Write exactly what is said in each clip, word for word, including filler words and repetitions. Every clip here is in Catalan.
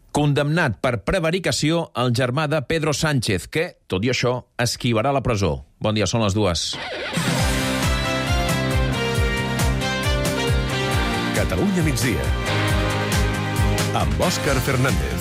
Condemnat per prevaricació el germà de Pedro Sánchez, que, tot i això, esquivarà la presó. Bon dia, són les dues. Catalunya migdia, amb Òscar Fernández.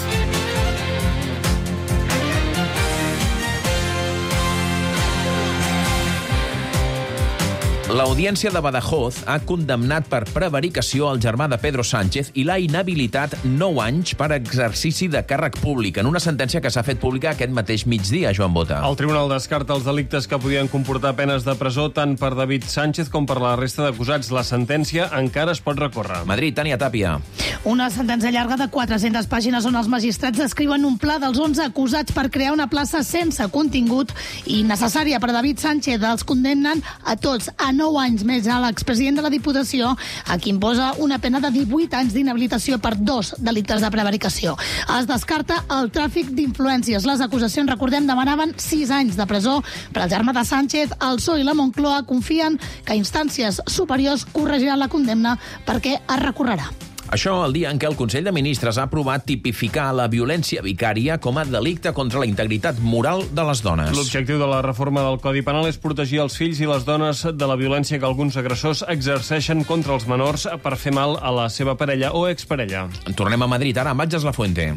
L'Audiència de Badajoz ha condemnat per prevaricació el germà de Pedro Sánchez i l'ha inhabilitat nou anys per exercici de càrrec públic, en una sentència que s'ha fet pública aquest mateix migdia, Joan Bota. El tribunal descarta els delictes que podien comportar penes de presó tant per David Sánchez com per la resta d'acusats. La sentència encara es pot recórrer. Madrid, Tània Tàpia. Una sentència llarga de quatre-centes pàgines on els magistrats descriuen un pla dels onze acusats per crear una plaça sense contingut i necessària per David Sánchez. Els condemnen a tots a nou anys més a l'expresident de la Diputació, a qui imposa una pena de divuit anys d'inhabilitació per dos delictes de prevaricació. Es descarta el tràfic d'influències. Les acusacions, recordem, demanaven sis anys de presó per al germà de Sánchez. El P S O E i la Moncloa confien que instàncies superiors corregiran la condemna perquè es recorrerà. Això el dia en què el Consell de Ministres ha aprovat tipificar la violència vicària com a delicte contra la integritat moral de les dones. L'objectiu de la reforma del Codi Penal és protegir els fills i les dones de la violència que alguns agressors exerceixen contra els menors per fer mal a la seva parella o exparella. Tornem a Madrid, ara amb Atges Lafuente.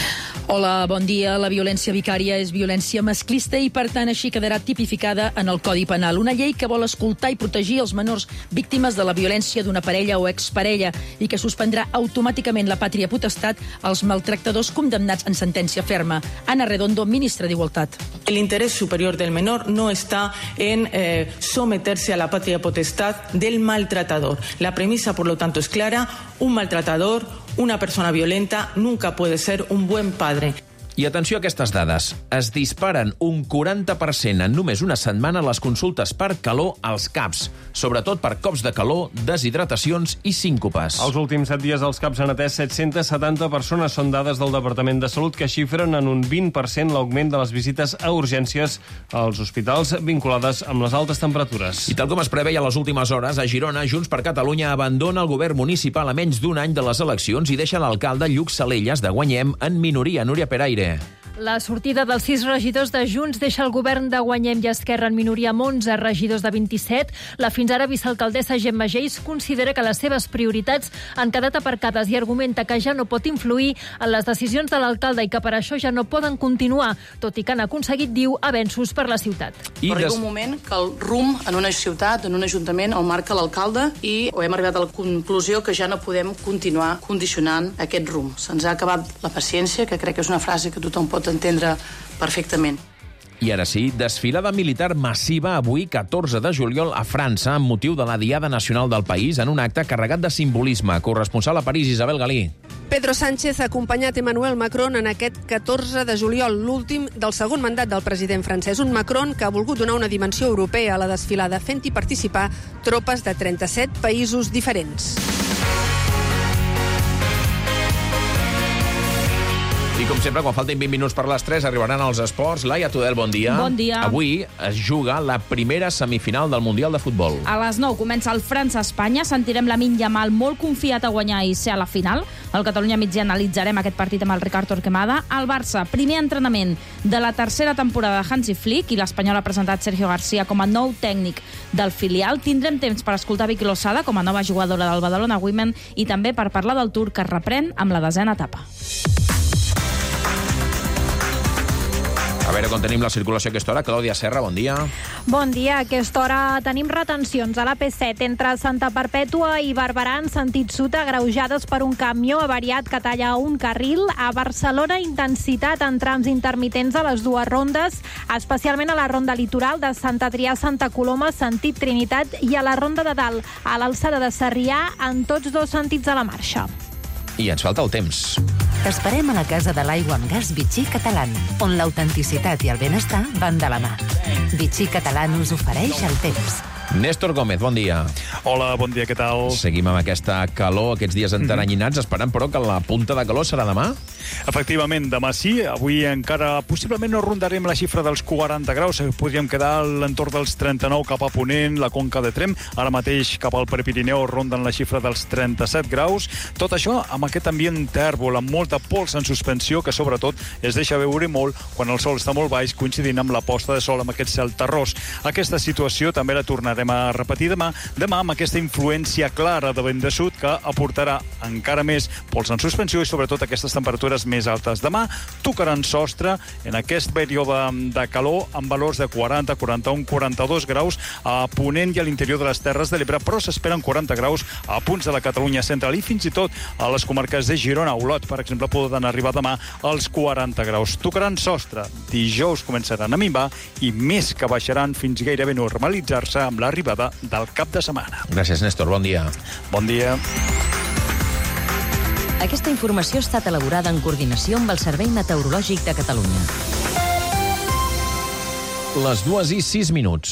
Hola, bon dia. La violència vicària és violència masclista i, per tant, així quedarà tipificada en el Codi Penal. Una llei que vol escoltar i protegir els menors víctimes de la violència d'una parella o exparella i que suspendrà automàticament la pàtria potestat als maltractadors condemnats en sentència ferma. Ana Redondo, ministra d'Igualtat. El interés superior del menor no está en eh, someterse a la patria potestad del maltratador. La premisa, por lo tanto, es clara. Un maltratador, una persona violenta, nunca puede ser un buen padre. I atenció a aquestes dades. Es disparen un quaranta per cent en només una setmana les consultes per calor als CAPs, sobretot per cops de calor, deshidratacions i síncopes. Els últims set dies els CAPs han atès set-centes setanta persones. Són dades del Departament de Salut que xifren en un vint per cent l'augment de les visites a urgències als hospitals vinculades amb les altes temperatures. I tal com es preveia a les últimes hores, a Girona, Junts per Catalunya abandona el govern municipal a menys d'un any de les eleccions i deixa l'alcalde Lluc Salellas de Guanyem en minoria. Núria Peraire. La sortida dels sis regidors de Junts deixa el govern de Guanyem i Esquerra en minoria amb onze regidors de vint-i-set. La fins ara vicealcaldessa Gemma Geis considera que les seves prioritats han quedat aparcades i argumenta que ja no pot influir en les decisions de l'alcalde i que per això ja no poden continuar, tot i que han aconseguit, diu, avenços per la ciutat. I Arriba des... un moment que el rumb en una ciutat, en un ajuntament, el marca l'alcalde i hem arribat a la conclusió que ja no podem continuar condicionant aquest rumb. Se'ns ha acabat la paciència, que crec que és una frase que tothom pot entendre perfectament. I ara sí, desfilada militar massiva avui, catorze de juliol, a França, amb motiu de la Diada Nacional del país, en un acte carregat de simbolisme. Corresponsal a París, Isabel Galí. Pedro Sánchez ha acompanyat Emmanuel Macron en aquest catorze de juliol, l'últim del segon mandat del president francès. Un Macron que ha volgut donar una dimensió europea a la desfilada, fent-hi participar tropes de trenta-set països diferents. I com sempre, quan falten vint minuts per les tres, arribaran els esports. Laia Tudel, bon dia. Bon dia. Avui es juga la primera semifinal del Mundial de Futbol. A les nou comença el França-Espanya. Sentirem Lamine Yamal molt confiat a guanyar i ser a la final. Al Catalunya migdia analitzarem aquest partit amb el Ricard Torquemada. Al Barça, primer entrenament de la tercera temporada de Hansi Flick i l'Espanyol ha presentat Sergio García com a nou tècnic del filial. Tindrem temps per escoltar Vicky Losada com a nova jugadora del Badalona Women i també per parlar del Tour que es reprèn amb la desena etapa. A veure com tenim la circulació a aquesta hora. Clàudia Serra, bon dia. Bon dia. A aquesta hora tenim retencions a la P set entre Santa Perpètua i Barberà en sentit sud, agreujades per un camió avariat que talla un carril. A Barcelona, intensitat en trams intermitents a les dues rondes, especialment a la ronda litoral de Sant Adrià a Santa Coloma, sentit Trinitat, i a la ronda de dalt, a l'alçada de Sarrià, en tots dos sentits de la marxa. I ens falta el temps. T'esperem a la Casa de l'Aigua amb Gas Vichy Catalán, on l'autenticitat i el benestar van de la mà. Vichy Catalán us ofereix el temps. Néstor Gómez, bon dia. Hola, bon dia, què tal? Seguim amb aquesta calor, aquests dies enteranyinats, esperant, però, que la punta de calor serà demà? Efectivament, demà sí. Avui encara possiblement no rondarem la xifra dels quaranta graus. Podríem quedar a l'entorn dels trenta-nou cap a Ponent, la Conca de Tremp. Ara mateix cap al Prepirineu ronden la xifra dels trenta-set graus. Tot això amb aquest ambient tèrbol, amb molta pols en suspensió, que sobretot es deixa veure molt quan el sol està molt baix, coincidint amb la posta de sol, amb aquest cel terrós. Aquesta situació també la tornarem a repetir demà, demà amb aquesta influència clara de vent de sud que aportarà encara més pols en suspensió i sobretot aquestes temperatures més altes. Demà tocaran sostre en aquest període de calor amb valors de quaranta, quaranta-un, quaranta-dos graus a Ponent i a l'interior de les Terres de l'Ebre, però s'esperen quaranta graus a punts de la Catalunya central i fins i tot a les comarques de Girona, Olot, per exemple, poden arribar demà als quaranta graus. Tocaran sostre. Dijous començaran a minvar i més que baixaran fins gairebé normalitzar-se amb l'arribada del cap de setmana. Gràcies, Néstor. Bon dia. Bon dia. Aquesta informació ha estat elaborada en coordinació amb el Servei Meteorològic de Catalunya. Les dues i sis minuts.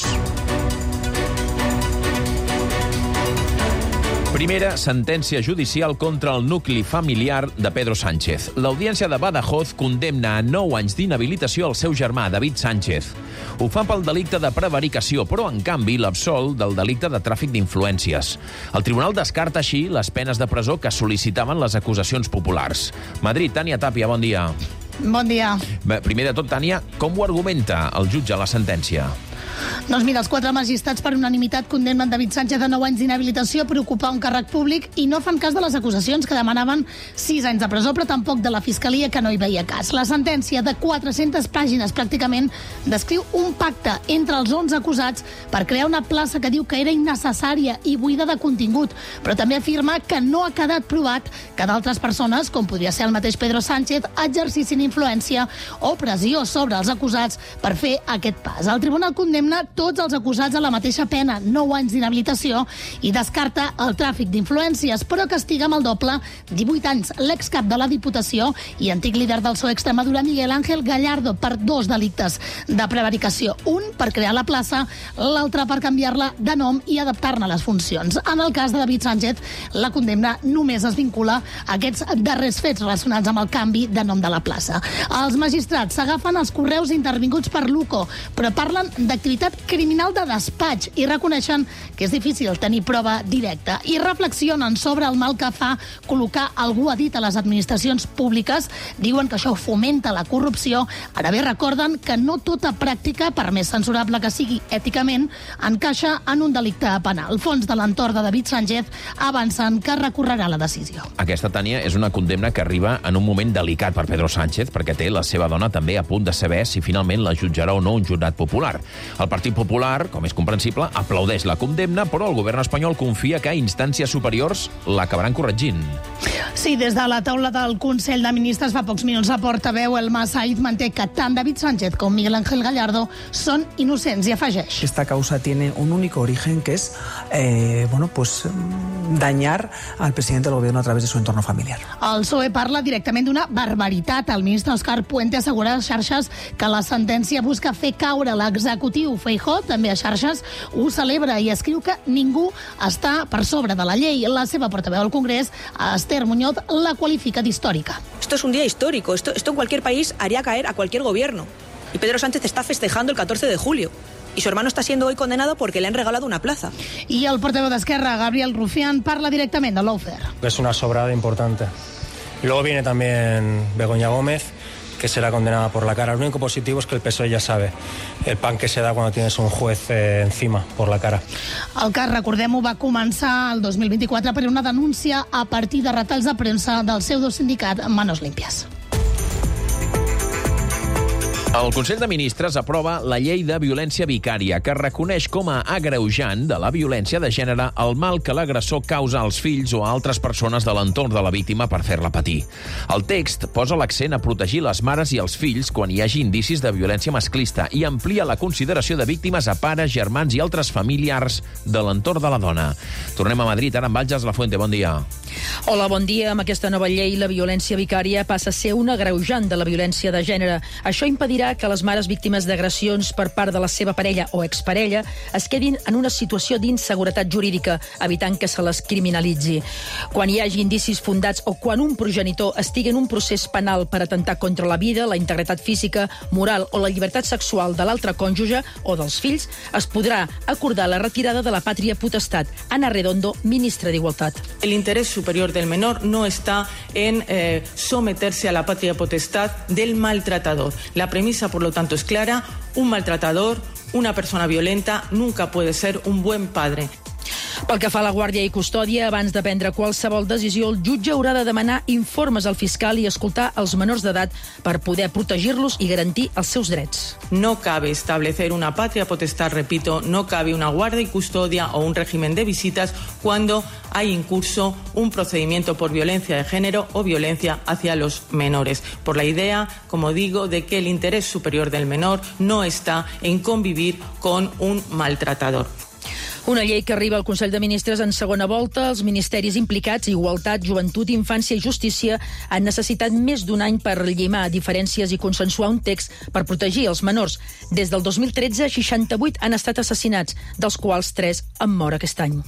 Primera sentència judicial contra el nucli familiar de Pedro Sánchez. L'Audiència de Badajoz condemna a nou anys d'inhabilitació al seu germà, David Sánchez. Ho fa pel delicte de prevaricació, però, en canvi, l'absol del delicte de tràfic d'influències. El tribunal descarta així les penes de presó que sol·licitaven les acusacions populars. Madrid, Tània Tàpia, bon dia. Bon dia. Bé, primer de tot, Tània, com ho argumenta el jutge a la sentència? Doncs mira, els quatre magistrats per unanimitat condemnen David Sánchez a nou anys d'inhabilitació per ocupar un càrrec públic i no fan cas de les acusacions que demanaven sis anys de presó, però tampoc de la Fiscalia, que no hi veia cas. La sentència de quatre-centes pàgines, pràcticament, descriu un pacte entre els onze acusats per crear una plaça que diu que era innecessària i buida de contingut, però també afirma que no ha quedat provat que d'altres persones, com podria ser el mateix Pedro Sánchez, exercissin influència o pressió sobre els acusats per fer aquest pas. El tribunal condemna tots els acusats a la mateixa pena, nou anys d'inhabilitació, i descarta el tràfic d'influències, però castiga amb el doble, divuit anys, l'excap de la Diputació i antic líder del P S O E Extremadura, Miguel Ángel Gallardo, per dos delictes de prevaricació. Un per crear la plaça, l'altre per canviar-la de nom i adaptar-ne les funcions. En el cas de David Sánchez, la condemna només es vincula a aquests darrers fets relacionats amb el canvi de nom de la plaça. Els magistrats s'agafen els correus intervinguts per l'U C O, però parlen d'activitats criminal de despatx i reconeixen que és difícil tenir prova directa i reflexionen sobre el mal que fa col·locar algú a dit a les administracions públiques. Diuen que això fomenta la corrupció. Ara bé, recorden que no tota pràctica, per més censurable que sigui èticament, encaixa en un delicte penal. El fons de l'entorn de David Sánchez avancen que recorrerà la decisió. Aquesta, Tània, és una condemna que arriba en un moment delicat per Pedro Sánchez, perquè té la seva dona també a punt de saber si finalment la jutjarà o no un jurat popular. El Partit Popular, com és comprensible, aplaudeix la condemna, però el govern espanyol confia que instàncies superiors l'acabaran corregint. Sí, des de la taula del Consell de Ministres fa pocs minuts la portaveu Elma Said manté que tant David Sánchez com Miguel Ángel Gallardo són innocents i afegeix. Esta causa tiene un único origen, que es eh, bueno, pues, dañar al presidente del gobierno a través de su entorno familiar. El P S O E parla directament d'una barbaritat. El ministre Òscar Puente assegura a xarxes que la sentència busca fer caure l'executiu. Feijóo, també a xarxes, ho celebra i escriu que ningú està per sobre de la llei. La seva portaveu al Congrés, Esther Muñoz, la qualifica d'històrica. Esto es un día histórico. Esto, esto en cualquier país haría caer a cualquier gobierno. Y Pedro Sánchez está festejando el catorce de julio. Y su hermano está siendo hoy condenado porque le han regalado una plaza. I el portaveu d'Esquerra, Gabriel Rufián, parla directament de l'Ofer. Es una sobrada importante. Y luego viene también Begoña Gómez, que será condenada por la cara. Lo único positivo es que el P S O E ya sabe el pan que se da cuando tienes un juez eh, encima por la cara. El cas, recordem-ho, va començar el dos mil vint-i-quatre per una denúncia a partir de retalls de premsa del pseudosindicat Manos Limpias. El Consell de Ministres aprova la llei de violència vicària, que reconeix com a agreujant de la violència de gènere el mal que l'agressor causa als fills o a altres persones de l'entorn de la víctima per fer-la patir. El text posa l'accent a protegir les mares i els fills quan hi hagi indicis de violència masclista i amplia la consideració de víctimes a pares, germans i altres familiars de l'entorn de la dona. Tornem a Madrid, ara amb Valges Lafuente. Bon dia. Hola, bon dia. Amb aquesta nova llei, la violència vicària passa a ser un agreujant de la violència de gènere. Això impedirà impedirà que les mares víctimes d'agressions per part de la seva parella o exparella es quedin en una situació d'inseguretat jurídica, evitant que se les criminalitzi. Quan hi hagi indicis fundats o quan un progenitor estigui en un procés penal per atentar contra la vida, la integritat física, moral o la llibertat sexual de l'altre cònjuge o dels fills, es podrà acordar la retirada de la pàtria potestat. Ana Redondo, ministra de Igualdad. El interés superior del menor no está en eh, someterse a la patria potestad del maltratador. La premisa, por lo tanto, es clara. Un maltratador, una persona violenta, nunca puede ser un buen padre. Pel que fa a la guàrdia i custòdia, abans de prendre qualsevol decisió, el jutge haurà de demanar informes al fiscal i escoltar els menors d'edat per poder protegir-los i garantir els seus drets. No cabe establecer una patria potestad, repito, no cabe una guardia y custodia o un régimen de visitas cuando hay en curso un procedimiento por violencia de género o violencia hacia los menores, por la idea, como digo, de que el interés superior del menor no está en convivir con un maltratador. Una llei que arriba al Consell de Ministres en segona volta. Els ministeris implicats, Igualtat, Joventut, Infància i Justícia, han necessitat més d'un any per llimar diferències i consensuar un text per protegir els menors. Des del dos mil tretze, seixanta-vuit han estat assassinats, dels quals tres han mort aquest any.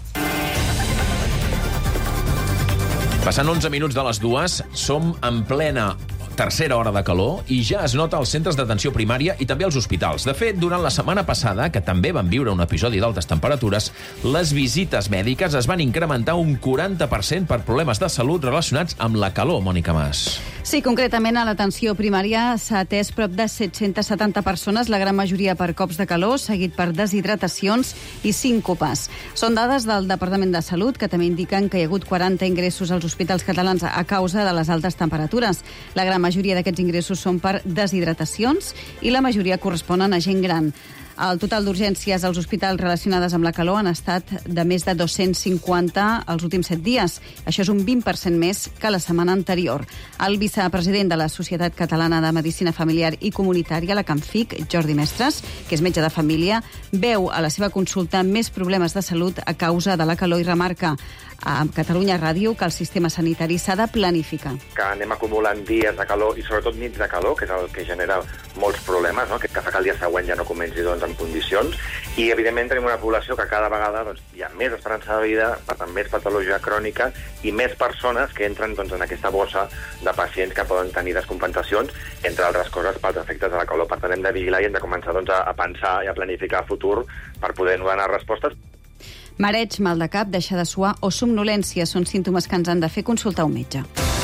Passant onze minuts de les dues, som en plena tercera hora de calor i ja es nota als centres d'atenció primària i també als hospitals. De fet, durant la setmana passada, que també van viure un episodi d'altes temperatures, les visites mèdiques es van incrementar un quaranta per cent per problemes de salut relacionats amb la calor, Mònica Mas. Sí, concretament a l'atenció primària s'ha atès prop de set-centes setanta persones, la gran majoria per cops de calor, seguit per deshidratacions i síncopes. Són dades del Departament de Salut, que també indiquen que hi ha hagut quaranta ingressos als hospitals catalans a causa de les altes temperatures. La gran La majoria d'aquests ingressos són per deshidratacions i la majoria corresponen a gent gran. El total d'urgències als hospitals relacionades amb la calor han estat de més de dos-cents cinquanta els últims set dies. Això és un vint per cent més que la setmana anterior. El vicepresident de la Societat Catalana de Medicina Familiar i Comunitària, la CAMFIC, Jordi Mestres, que és metge de família, veu a la seva consulta més problemes de salut a causa de la calor i remarca a Catalunya Ràdio que el sistema sanitari s'ha de planificar. Que anem acumulant dies de calor i sobretot nits de calor, que és el que genera molts problemes, no? que, que fa que el dia següent ja no comenci doncs, en condicions. I, evidentment, tenim una població que cada vegada doncs, hi ha més esperança de vida, per tant, més patologia crònica i més persones que entren doncs, en aquesta bossa de pacients que poden tenir descompensacions, entre altres coses, pels efectes de la calor. Per tant, hem de vigilar i hem de començar doncs, a, a pensar i a planificar el futur per poder donar respostes. Mareig, mal de cap, deixar de suar o somnolència són símptomes que ens han de fer consultar un metge.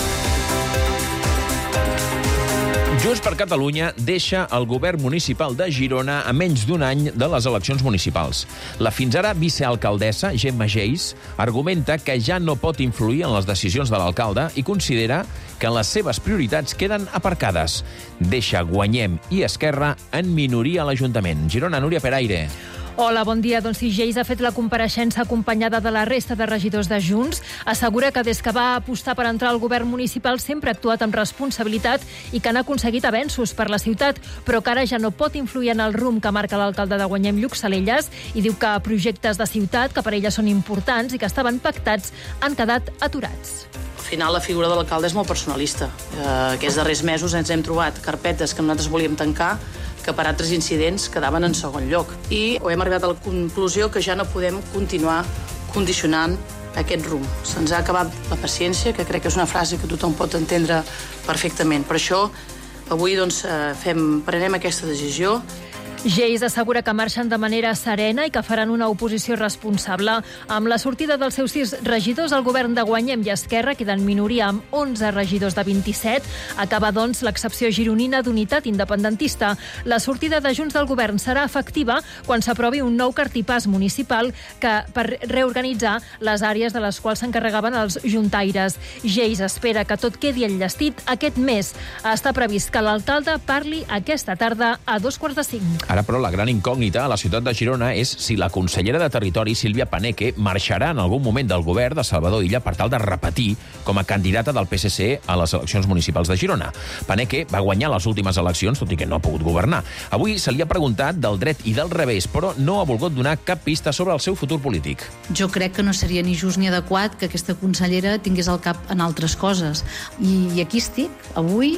Junts per Catalunya deixa el govern municipal de Girona a menys d'un any de les eleccions municipals. La fins ara vicealcaldessa, Gemma Geis, argumenta que ja no pot influir en les decisions de l'alcalde i considera que les seves prioritats queden aparcades. Deixa Guanyem i Esquerra en minoria a l'Ajuntament. Girona, Núria Peraire. Hola, bon dia. Doncs si Geis ha fet la compareixença acompanyada de la resta de regidors de Junts, assegura que des que va apostar per entrar al govern municipal sempre ha actuat amb responsabilitat i que han aconseguit avenços per la ciutat, però que ara ja no pot influir en el rumb que marca l'alcalde de Guanyem, Lluc Salelles, i diu que projectes de ciutat, que per ella són importants i que estaven pactats, han quedat aturats. Al final, la figura de l'alcalde és molt personalista. Eh, aquests darrers mesos ens hem trobat carpetes que nosaltres volíem tancar que per altres incidents quedaven en segon lloc. I hem arribat a la conclusió que ja no podem continuar condicionant aquest rumb. Se'ns ha acabat la paciència, que crec que és una frase que tothom pot entendre perfectament. Per això, avui doncs, fem, prenem aquesta decisió. Geis assegura que marxen de manera serena i que faran una oposició responsable. Amb la sortida dels seus sis regidors, el govern de Guanyem i Esquerra queda en minoria amb onze regidors de vint-i-set. Acaba, doncs, l'excepció gironina d'unitat independentista. La sortida de Junts del govern serà efectiva quan s'aprovi un nou cartipàs municipal que per reorganitzar les àrees de les quals s'encarregaven els juntaires. Geis espera que tot quedi enllestit aquest mes. Està previst que l'alcalde parli aquesta tarda a dos quarts de cinc. Ara, però, la gran incògnita a la ciutat de Girona és si la consellera de Territori, Sílvia Paneque, marxarà en algun moment del govern de Salvador Illa per tal de repetir com a candidata del P S C a les eleccions municipals de Girona. Paneque va guanyar les últimes eleccions, tot i que no ha pogut governar. Avui se li ha preguntat del dret i del revés, però no ha volgut donar cap pista sobre el seu futur polític. Jo crec que no seria ni just ni adequat que aquesta consellera tingués el cap en altres coses. I aquí estic, avui,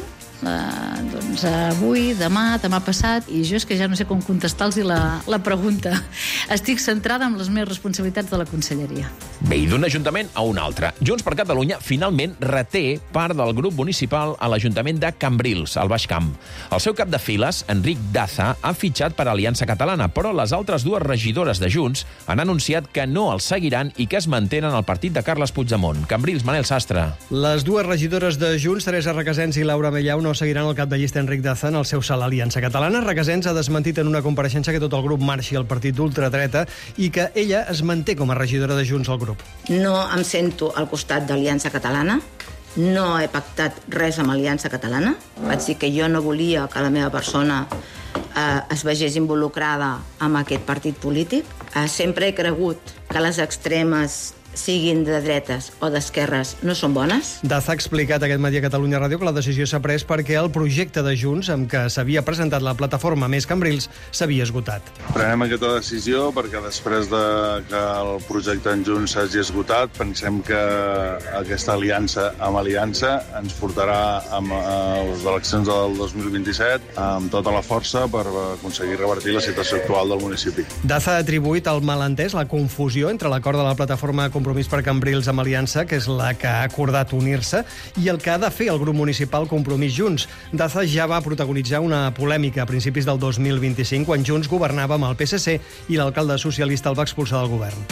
eh, doncs avui, demà, demà passat, i jo és que ja no sé com contestar-los la, la pregunta. Estic centrada en les meves responsabilitats de la conselleria. Bé, i d'un ajuntament a un altre. Junts per Catalunya finalment reté part del grup municipal a l'Ajuntament de Cambrils, al Baix Camp. El seu cap de files, Enric Daza, ha fitxat per Aliança Catalana, però les altres dues regidores de Junts han anunciat que no els seguiran i que es mantenen al partit de Carles Puigdemont. Cambrils, Manel Sastre. Les dues regidores de Junts, Teresa Requesens i Laura Mellau, no seguiran el cap de llista Enric Daza en el seu salt a Aliança Catalana. Requesens ha desmentit en una compareixença que tot el grup marxi al partit d'ultradreta i que ella es manté com a regidora de Junts al grup. No em sento al costat d'Aliança Catalana, no he pactat res amb Aliança Catalana. Vaig dir que jo no volia que la meva persona eh, es vegés involucrada amb aquest partit polític. Eh, sempre he cregut que les extremes, siguin de dretes o d'esquerres, no són bones. Daza ha explicat aquest matí a Catalunya Ràdio que la decisió s'ha pres perquè el projecte de Junts, amb què s'havia presentat la plataforma Més Cambrils, s'havia esgotat. Prenem aquesta decisió perquè després de que el projecte en Junts s'hagi esgotat, pensem que aquesta aliança amb Aliança ens portarà a les eleccions del dos mil vint-i-set amb tota la força per aconseguir revertir la situació actual del municipi. Daza ha atribuït el malentès, la confusió entre l'acord de la plataforma Compromís per Cambrils amb Aliança, que és la que ha acordat unir-se, i el que ha de fer el grup municipal Compromís Junts. Daza ja va protagonitzar una polèmica a principis del dos mil vint-i-cinc, quan Junts governava amb el P S C i l'alcalde socialista el va expulsar del govern.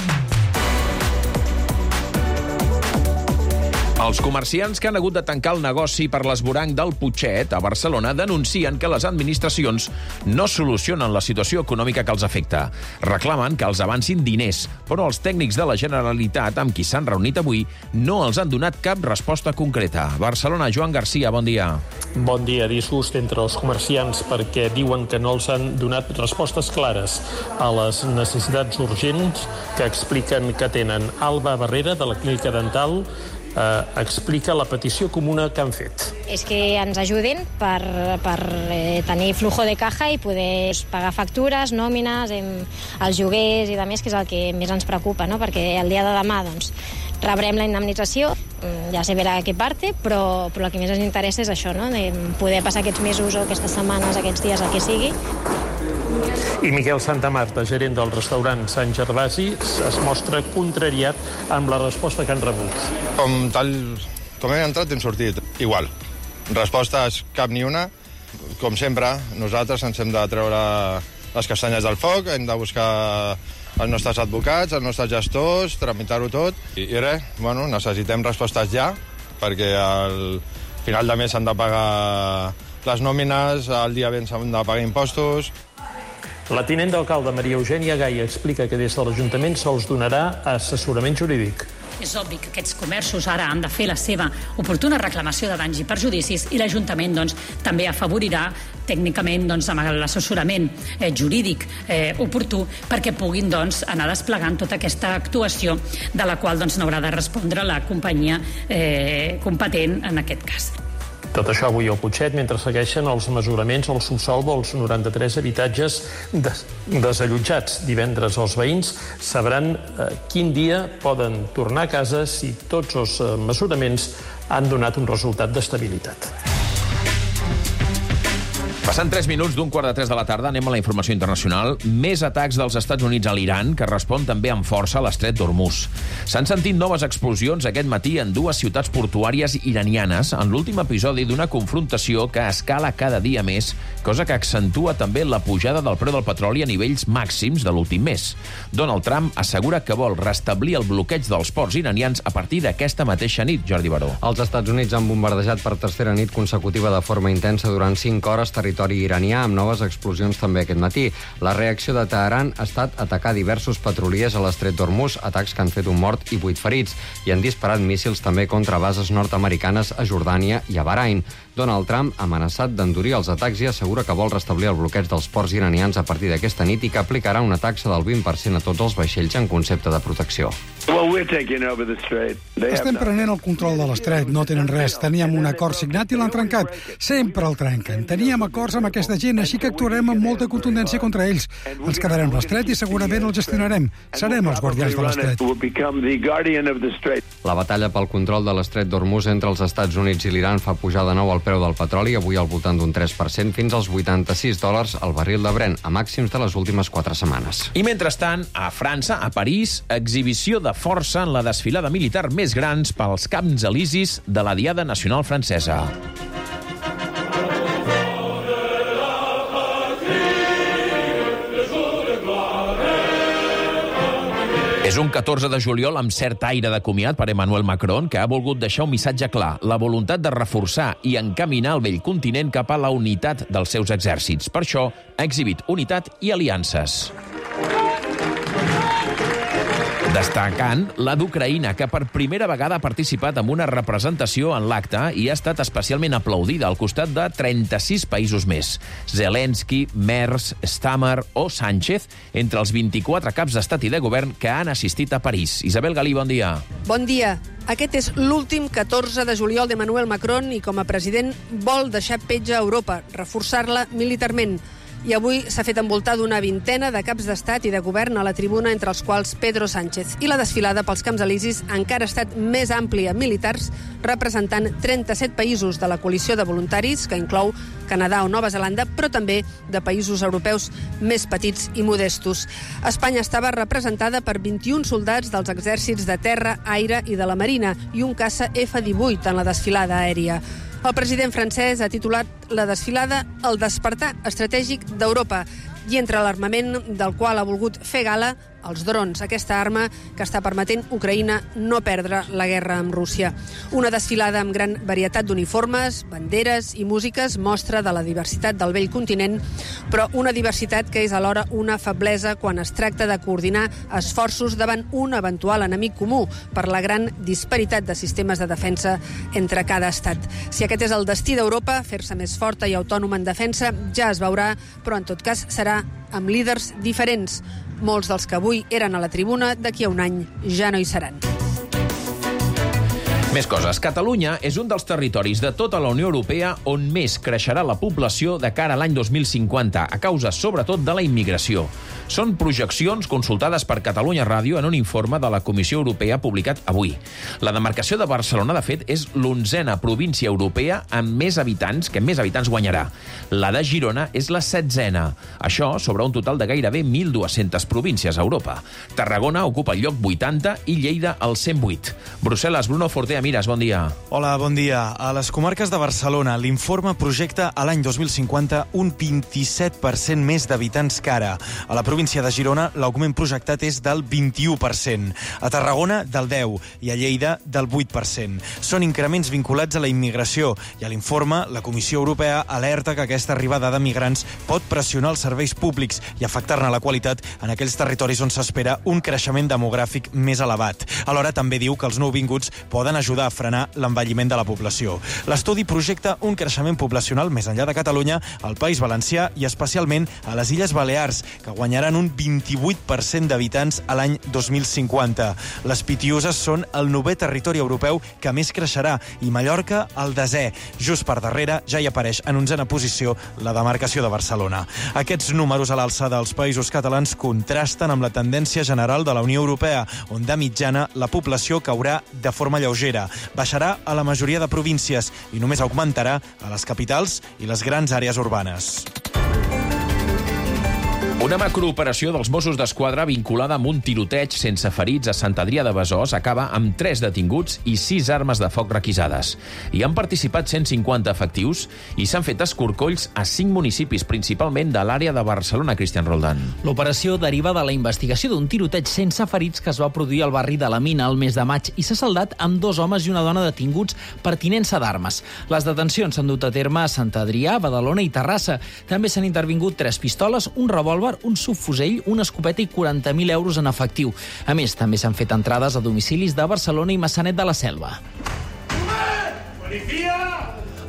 Els comerciants que han hagut de tancar el negoci per l'esvoranc del Putxet a Barcelona denuncien que les administracions no solucionen la situació econòmica que els afecta. Reclamen que els avancin diners, però els tècnics de la Generalitat amb qui s'han reunit avui no els han donat cap resposta concreta. Barcelona, Joan Garcia, bon dia. Bon dia. Disgust entre els comerciants perquè diuen que no els han donat respostes clares a les necessitats urgents que expliquen que tenen. Alba Barrera, de la Clínica Dental, Eh, explica la petició comuna que han fet. És que ens ajudin per, per eh, tenir flujo de caja i poder pagar factures, nòmines, em, els lloguers i de més, que és el que més ens preocupa, no? Perquè el dia de demà doncs, rebrem la indemnització, ja se verà a què parte, però, però el que més ens interessa és això, no? De poder passar aquests mesos o aquestes setmanes, aquests dies, el que sigui. I Miquel Santamarta, gerent del restaurant Sant Gervasi, es mostra contrariat amb la resposta que han rebut. Com tal, com hem entrat, hem sortit igual. Respostes cap ni una. Com sempre, nosaltres ens hem de treure les castanyes del foc, hem de buscar els nostres advocats, els nostres gestors, tramitar-ho tot. I, i res, bueno, necessitem respostes ja, perquè al final de mes s'han de pagar les nòmines, al dia ben s'han de pagar impostos. La tinent d'alcalde Maria Eugènia Gai explica que des de l'Ajuntament se'ls donarà assessorament jurídic. És obvi que aquests comerços ara han de fer la seva oportuna reclamació de danys i perjudicis i l'Ajuntament doncs, també afavorirà tècnicament doncs, amb l'assessorament eh, jurídic eh, oportú perquè puguin doncs, anar desplegant tota aquesta actuació de la qual doncs, n'haurà de respondre la companyia eh, competent en aquest cas. Tot això avui al Putxet, mentre segueixen els mesuraments al subsol dels noranta-tres habitatges des desallotjats. Divendres els veïns sabran eh, quin dia poden tornar a casa si tots els eh, mesuraments han donat un resultat d'estabilitat. Passant tres minuts d'un quart de tres de la tarda, anem a la informació internacional. Més atacs dels Estats Units a l'Iran, que respon també amb força a l'estret d'Hormuz. S'han sentit noves explosions aquest matí en dues ciutats portuàries iranianes en l'últim episodi d'una confrontació que escala cada dia més, cosa que accentua també la pujada del preu del petroli a nivells màxims de l'últim mes. Donald Trump assegura que vol restablir el bloqueig dels ports iranians a partir d'aquesta mateixa nit, Jordi Baró. Els Estats Units han bombardejat per tercera nit consecutiva de forma intensa durant cinc hores territori iranià, amb noves explosions també aquest matí. La reacció de Teheran ha estat atacar diversos petroliers a l'estret d'Hormuz, atacs que han fet un mort i vuit ferits, i han disparat míssils també contra bases nord-americanes a Jordània i a Bahrain. Donald Trump ha amenaçat d'endurir els atacs i assegura que vol restablir el bloqueig dels ports iranians a partir d'aquesta nit i que aplicarà una taxa del vint per cent a tots els vaixells en concepte de protecció. Estem prenent el control de l'estret, no tenen res. Teníem un acord signat i l'han trencat. Sempre el trenquen. Teníem acord acords amb aquesta gent, així que actuarem amb molta contundència contra ells. Ens quedarem a l'estret i segurament el gestionarem. Serem els guardians de l'estret. La batalla pel control de l'estret d'Hormuz entre els Estats Units i l'Iran fa pujar de nou el preu del petroli, avui al voltant d'un tres per cent, fins als vuitanta-sis dòlars al barril de Brent, a màxims de les últimes quatre setmanes. I mentrestant, a França, a París, exhibició de força en la desfilada militar més grans pels Camps Elisis de la Diada Nacional Francesa. És un catorze de juliol amb cert aire de comiat per Emmanuel Macron, que ha volgut deixar un missatge clar, la voluntat de reforçar i encaminar el vell continent cap a la unitat dels seus exèrcits. Per això ha exhibit unitat i aliances. Destacant la d'Ucraïna, que per primera vegada ha participat en una representació en l'acte i ha estat especialment aplaudida al costat de trenta-sis països més. Zelensky, Merz, Stammer o Sánchez, entre els vint-i-quatre caps d'estat i de govern que han assistit a París. Isabel Galí, bon dia. Bon dia. Aquest és l'últim catorze de juliol d'Emmanuel Macron i com a president vol deixar petja a Europa, reforçar-la militarment. I avui s'ha fet envoltar d'una vintena de caps d'estat i de govern a la tribuna, entre els quals Pedro Sánchez. I la desfilada pels Camps Elisis encara ha estat més àmplia, militars representant trenta-set països de la coalició de voluntaris, que inclou Canadà o Nova Zelanda, però també de països europeus més petits i modestos. Espanya estava representada per vint-i-un soldats dels exèrcits de terra, aire i de la marina i un caça F divuit en la desfilada aèria. El president francès ha titulat la desfilada El despertar estratègic d'Europa i entre l'armament del qual ha volgut fer gala els drons, aquesta arma que està permetent Ucraïna no perdre la guerra amb Rússia. Una desfilada amb gran varietat d'uniformes, banderes i músiques, mostra de la diversitat del vell continent, però una diversitat que és alhora una feblesa quan es tracta de coordinar esforços davant un eventual enemic comú per la gran disparitat de sistemes de defensa entre cada estat. Si aquest és el destí d'Europa, fer-se més forta i autònoma en defensa, ja es veurà, però en tot cas serà amb líders diferents. Molts dels que avui eren a la tribuna, d'aquí a un any ja no hi seran. Més coses. Catalunya és un dels territoris de tota la Unió Europea on més creixerà la població de cara a l'any dos mil cinquanta, a causa sobretot de la immigració. Són projeccions consultades per Catalunya Ràdio en un informe de la Comissió Europea publicat avui. La demarcació de Barcelona, de fet, és l'onzena província europea amb més habitants, que més habitants guanyarà. La de Girona és la setzena. Això sobre un total de gairebé mil dues-centes províncies a Europa. Tarragona ocupa el lloc vuitanta i Lleida el cent vuit. Brussel·les, Bruno Fortea Miras, bon dia. Hola, bon dia. A les comarques de Barcelona, l'informe projecta a l'any dos mil cinquanta un vint-i-set per cent més d'habitants que ara. A la província de Girona, l'augment projectat és del vint-i-u per cent. A Tarragona, del deu per cent. I a Lleida, del vuit per cent. Són increments vinculats a la immigració. I a l'informe, la Comissió Europea alerta que aquesta arribada de migrants pot pressionar els serveis públics i afectar-ne la qualitat en aquells territoris on s'espera un creixement demogràfic més elevat. Alhora, també diu que els nouvinguts poden ajudar a frenar l'envelliment de la població. L'estudi projecta un creixement poblacional més enllà de Catalunya, al País Valencià i especialment a les Illes Balears, que guanyaran un vint-i-vuit per cent d'habitants a l'any dos mil cinquanta. Les Pitiüses són el novè territori europeu que més creixerà i Mallorca el desè. Just per darrere ja hi apareix en onzena posició la demarcació de Barcelona. Aquests números a l'alçada dels països catalans contrasten amb la tendència general de la Unió Europea, on de mitjana la població caurà de forma lleugera. Baixarà a la majoria de províncies i només augmentarà a les capitals i les grans àrees urbanes. Una macrooperació dels Mossos d'Esquadra vinculada amb un tiroteig sense ferits a Sant Adrià de Besòs acaba amb tres detinguts i sis armes de foc requisades. Hi han participat cent cinquanta efectius i s'han fet escorcolls a cinc municipis, principalment de l'àrea de Barcelona, Cristian Roldán. L'operació deriva de la investigació d'un tiroteig sense ferits que es va produir al barri de la Mina el mes de maig i s'ha saldat amb dos homes i una dona detinguts per tinença d'armes. Les detencions s'han dut a terme a Sant Adrià, Badalona i Terrassa. També s'han intervingut tres pistoles, un revòlver, un subfusell, una escopeta i quaranta mil euros en efectiu. A més, també s'han fet entrades a domicilis de Barcelona i Maçanet de la Selva.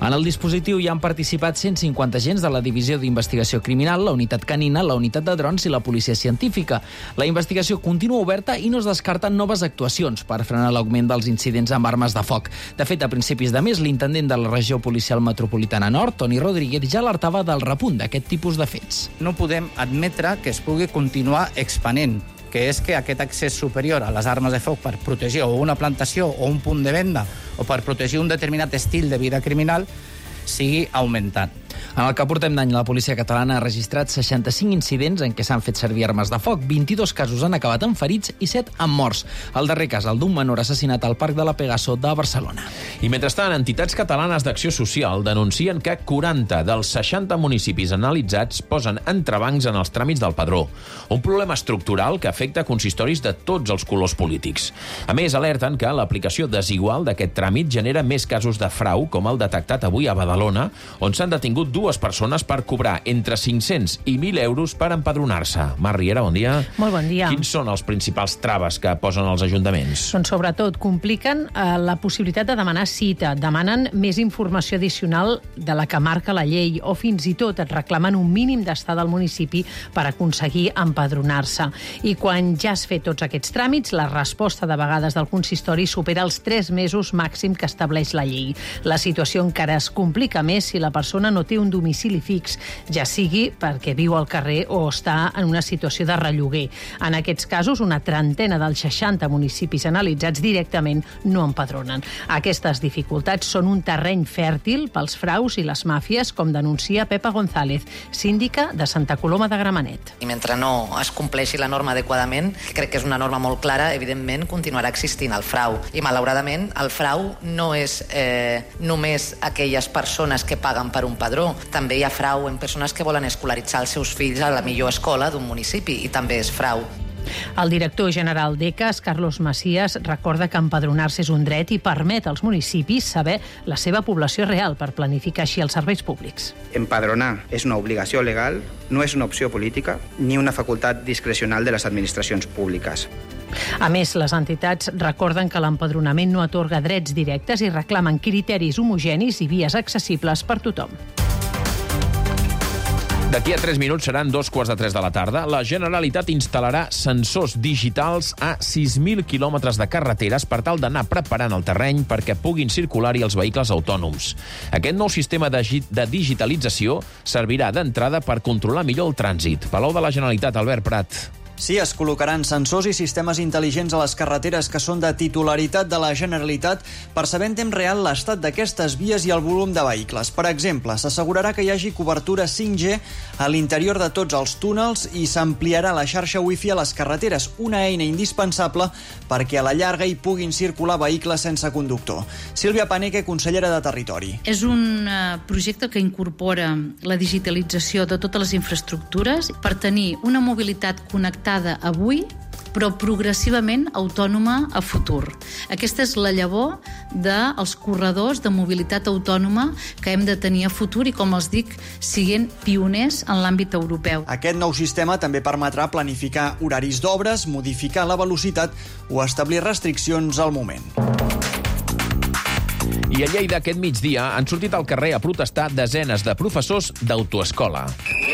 En el dispositiu hi han participat cent cinquanta agents de la Divisió d'Investigació Criminal, la Unitat Canina, la Unitat de Drons i la Policia Científica. La investigació continua oberta i no es descarten noves actuacions per frenar l'augment dels incidents amb armes de foc. De fet, a principis de mes, l'intendent de la regió policial metropolitana nord, Toni Rodríguez, ja alertava del repunt d'aquest tipus de fets. No podem admetre que es pugui continuar expanent, que és que aquest accés superior a les armes de foc per protegir o una plantació o un punt de venda o per protegir un determinat estil de vida criminal sigui augmentant. En el que portem d'any, la policia catalana ha registrat seixanta-cinc incidents en què s'han fet servir armes de foc, vint-i-dos casos han acabat amb ferits i set amb morts. El darrer cas, el d'un menor assassinat al Parc de la Pegaso de Barcelona. I mentrestant, entitats catalanes d'acció social denuncien que quaranta dels seixanta municipis analitzats posen entrebancs en els tràmits del padró. Un problema estructural que afecta consistoris de tots els colors polítics. A més, alerten que l'aplicació desigual d'aquest tràmit genera més casos de frau, com el detectat avui a Badalona, on s'han detingut dues persones per cobrar entre cinc-cents i mil euros per empadronar-se. Mar Riera, bon dia. Molt bon dia. Quins són els principals traves que posen els ajuntaments? Doncs sobretot compliquen eh, la possibilitat de demanar cita, demanen més informació addicional de la que marca la llei o fins i tot et reclamen un mínim d'estar del municipi per aconseguir empadronar-se. I quan ja has fet tots aquests tràmits, la resposta de vegades del consistori supera els tres mesos màxim que estableix la llei. La situació encara es complica més si la persona no té un domicili fix, ja sigui perquè viu al carrer o està en una situació de relloguer. En aquests casos, una trentena dels seixanta municipis analitzats directament no empadronen. Aquestes dificultats són un terreny fèrtil pels fraus i les màfies, com denuncia Pepa González, síndica de Santa Coloma de Gramenet. I mentre no es compleixi la norma adequadament, crec que és una norma molt clara, evidentment continuarà existint el frau. I malauradament el frau no és eh, només aquelles persones que paguen per un padró. També hi ha frau en persones que volen escolaritzar els seus fills a la millor escola d'un municipi i també és frau. El director general d'E C A S, Carlos Macías, recorda que empadronar-se és un dret i permet als municipis saber la seva població real per planificar així els serveis públics. Empadronar és una obligació legal, no és una opció política ni una facultat discrecional de les administracions públiques. A més, les entitats recorden que l'empadronament no atorga drets directes i reclamen criteris homogenis i vies accessibles per tothom. D'aquí a tres minuts seran dos quarts de tres de la tarda. La Generalitat instal·larà sensors digitals a sis mil quilòmetres de carreteres per tal d'anar preparant el terreny perquè puguin circular-hi els vehicles autònoms. Aquest nou sistema de digitalització servirà d'entrada per controlar millor el trànsit. Palau de la Generalitat, Albert Prat. Sí, es col·locaran sensors i sistemes intel·ligents a les carreteres que són de titularitat de la Generalitat per saber en temps real l'estat d'aquestes vies i el volum de vehicles. Per exemple, s'assegurarà que hi hagi cobertura cinc G a l'interior de tots els túnels i s'ampliarà la xarxa Wi-Fi a les carreteres, una eina indispensable perquè a la llarga hi puguin circular vehicles sense conductor. Sílvia Paneque, consellera de Territori. És un uh, projecte que incorpora la digitalització de totes les infraestructures per tenir una mobilitat connectada avui, però progressivament autònoma a futur. Aquesta és la llavor dels corredors de mobilitat autònoma que hem de tenir a futur i, com els dic, siguent pioners en l'àmbit europeu. Aquest nou sistema també permetrà planificar horaris d'obres, modificar la velocitat o establir restriccions al moment. I a Lleida aquest migdia han sortit al carrer a protestar desenes de professors d'autoescola.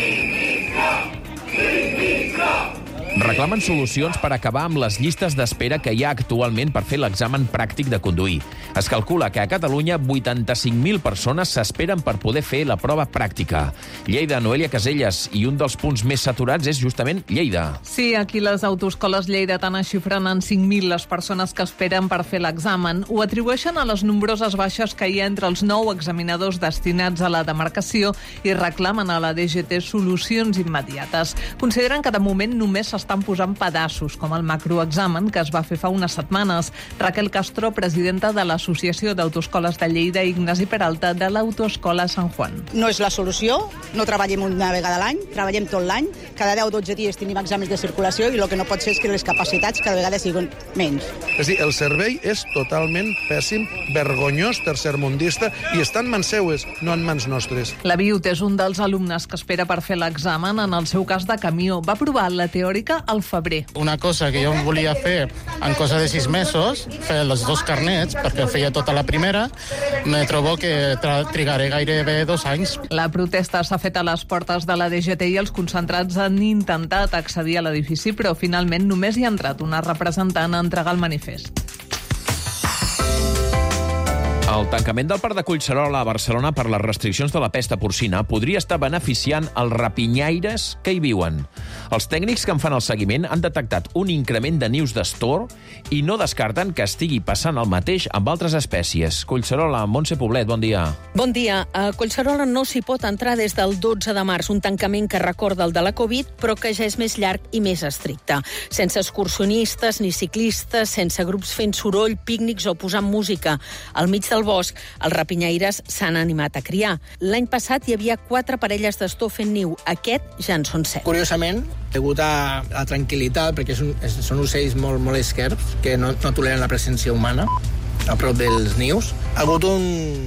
Reclamen solucions per acabar amb les llistes d'espera que hi ha actualment per fer l'examen pràctic de conduir. Es calcula que a Catalunya vuitanta-cinc mil persones s'esperen per poder fer la prova pràctica. Lleida, Noelia Caselles, i un dels punts més saturats és justament Lleida. Sí, aquí les autoescoles lleidatanes xifren en cinc mil les persones que esperen per fer l'examen. Ho atribueixen a les nombroses baixes que hi ha entre els nou examinadors destinats a la demarcació i reclamen a la D G T solucions immediates. Consideren que de moment només s'estan posant pedaços, com el macroexamen que es va fer fa unes setmanes. Raquel Castro, presidenta de l'Associació d'Autoescoles de Lleida, i Ignasi Peralta, de l'Autoescola Sant Juan. No és la solució, no treballem una vegada a l'any, treballem tot l'any, cada deu o dotze dies tenim exàmens de circulació i el que no pot ser és que les capacitats cada vegada siguin menys. És a dir, el servei és totalment pèssim, vergonyós, tercermundista, i està en mans seues, no en mans nostres. La Viut és un dels alumnes que espera per fer l'examen, en el seu cas de camió. Va provar la teòrica arrenca al febrer. Una cosa que jo volia fer en cosa de sis mesos, fer els dos carnets, perquè feia tota la primera, me trobo que trigaré gairebé dos anys. La protesta s'ha fet a les portes de la D G T i els concentrats han intentat accedir a l'edifici, però finalment només hi ha entrat una representant a entregar el manifest. El tancament del parc de Collserola a Barcelona per les restriccions de la pesta porcina podria estar beneficiant els rapinyaires que hi viuen. Els tècnics que en fan el seguiment han detectat un increment de nius d'astor i no descarten que estigui passant el mateix amb altres espècies. Collserola, Montse Poblet, bon dia. Bon dia. A Collserola no s'hi pot entrar des del dotze de març, un tancament que recorda el de la Covid, però que ja és més llarg i més estricte. Sense excursionistes ni ciclistes, sense grups fent soroll, pícnics o posant música. Al mig del bosc, els rapinyaires s'han animat a criar. L'any passat hi havia quatre parelles d'astor fent niu. Aquest ja en són set. Curiosament, degut a la tranquil·litat, perquè és un, és, són ocells molt, molt esquerps, que no, no toleren la presència humana a prop dels nius, ha hagut un,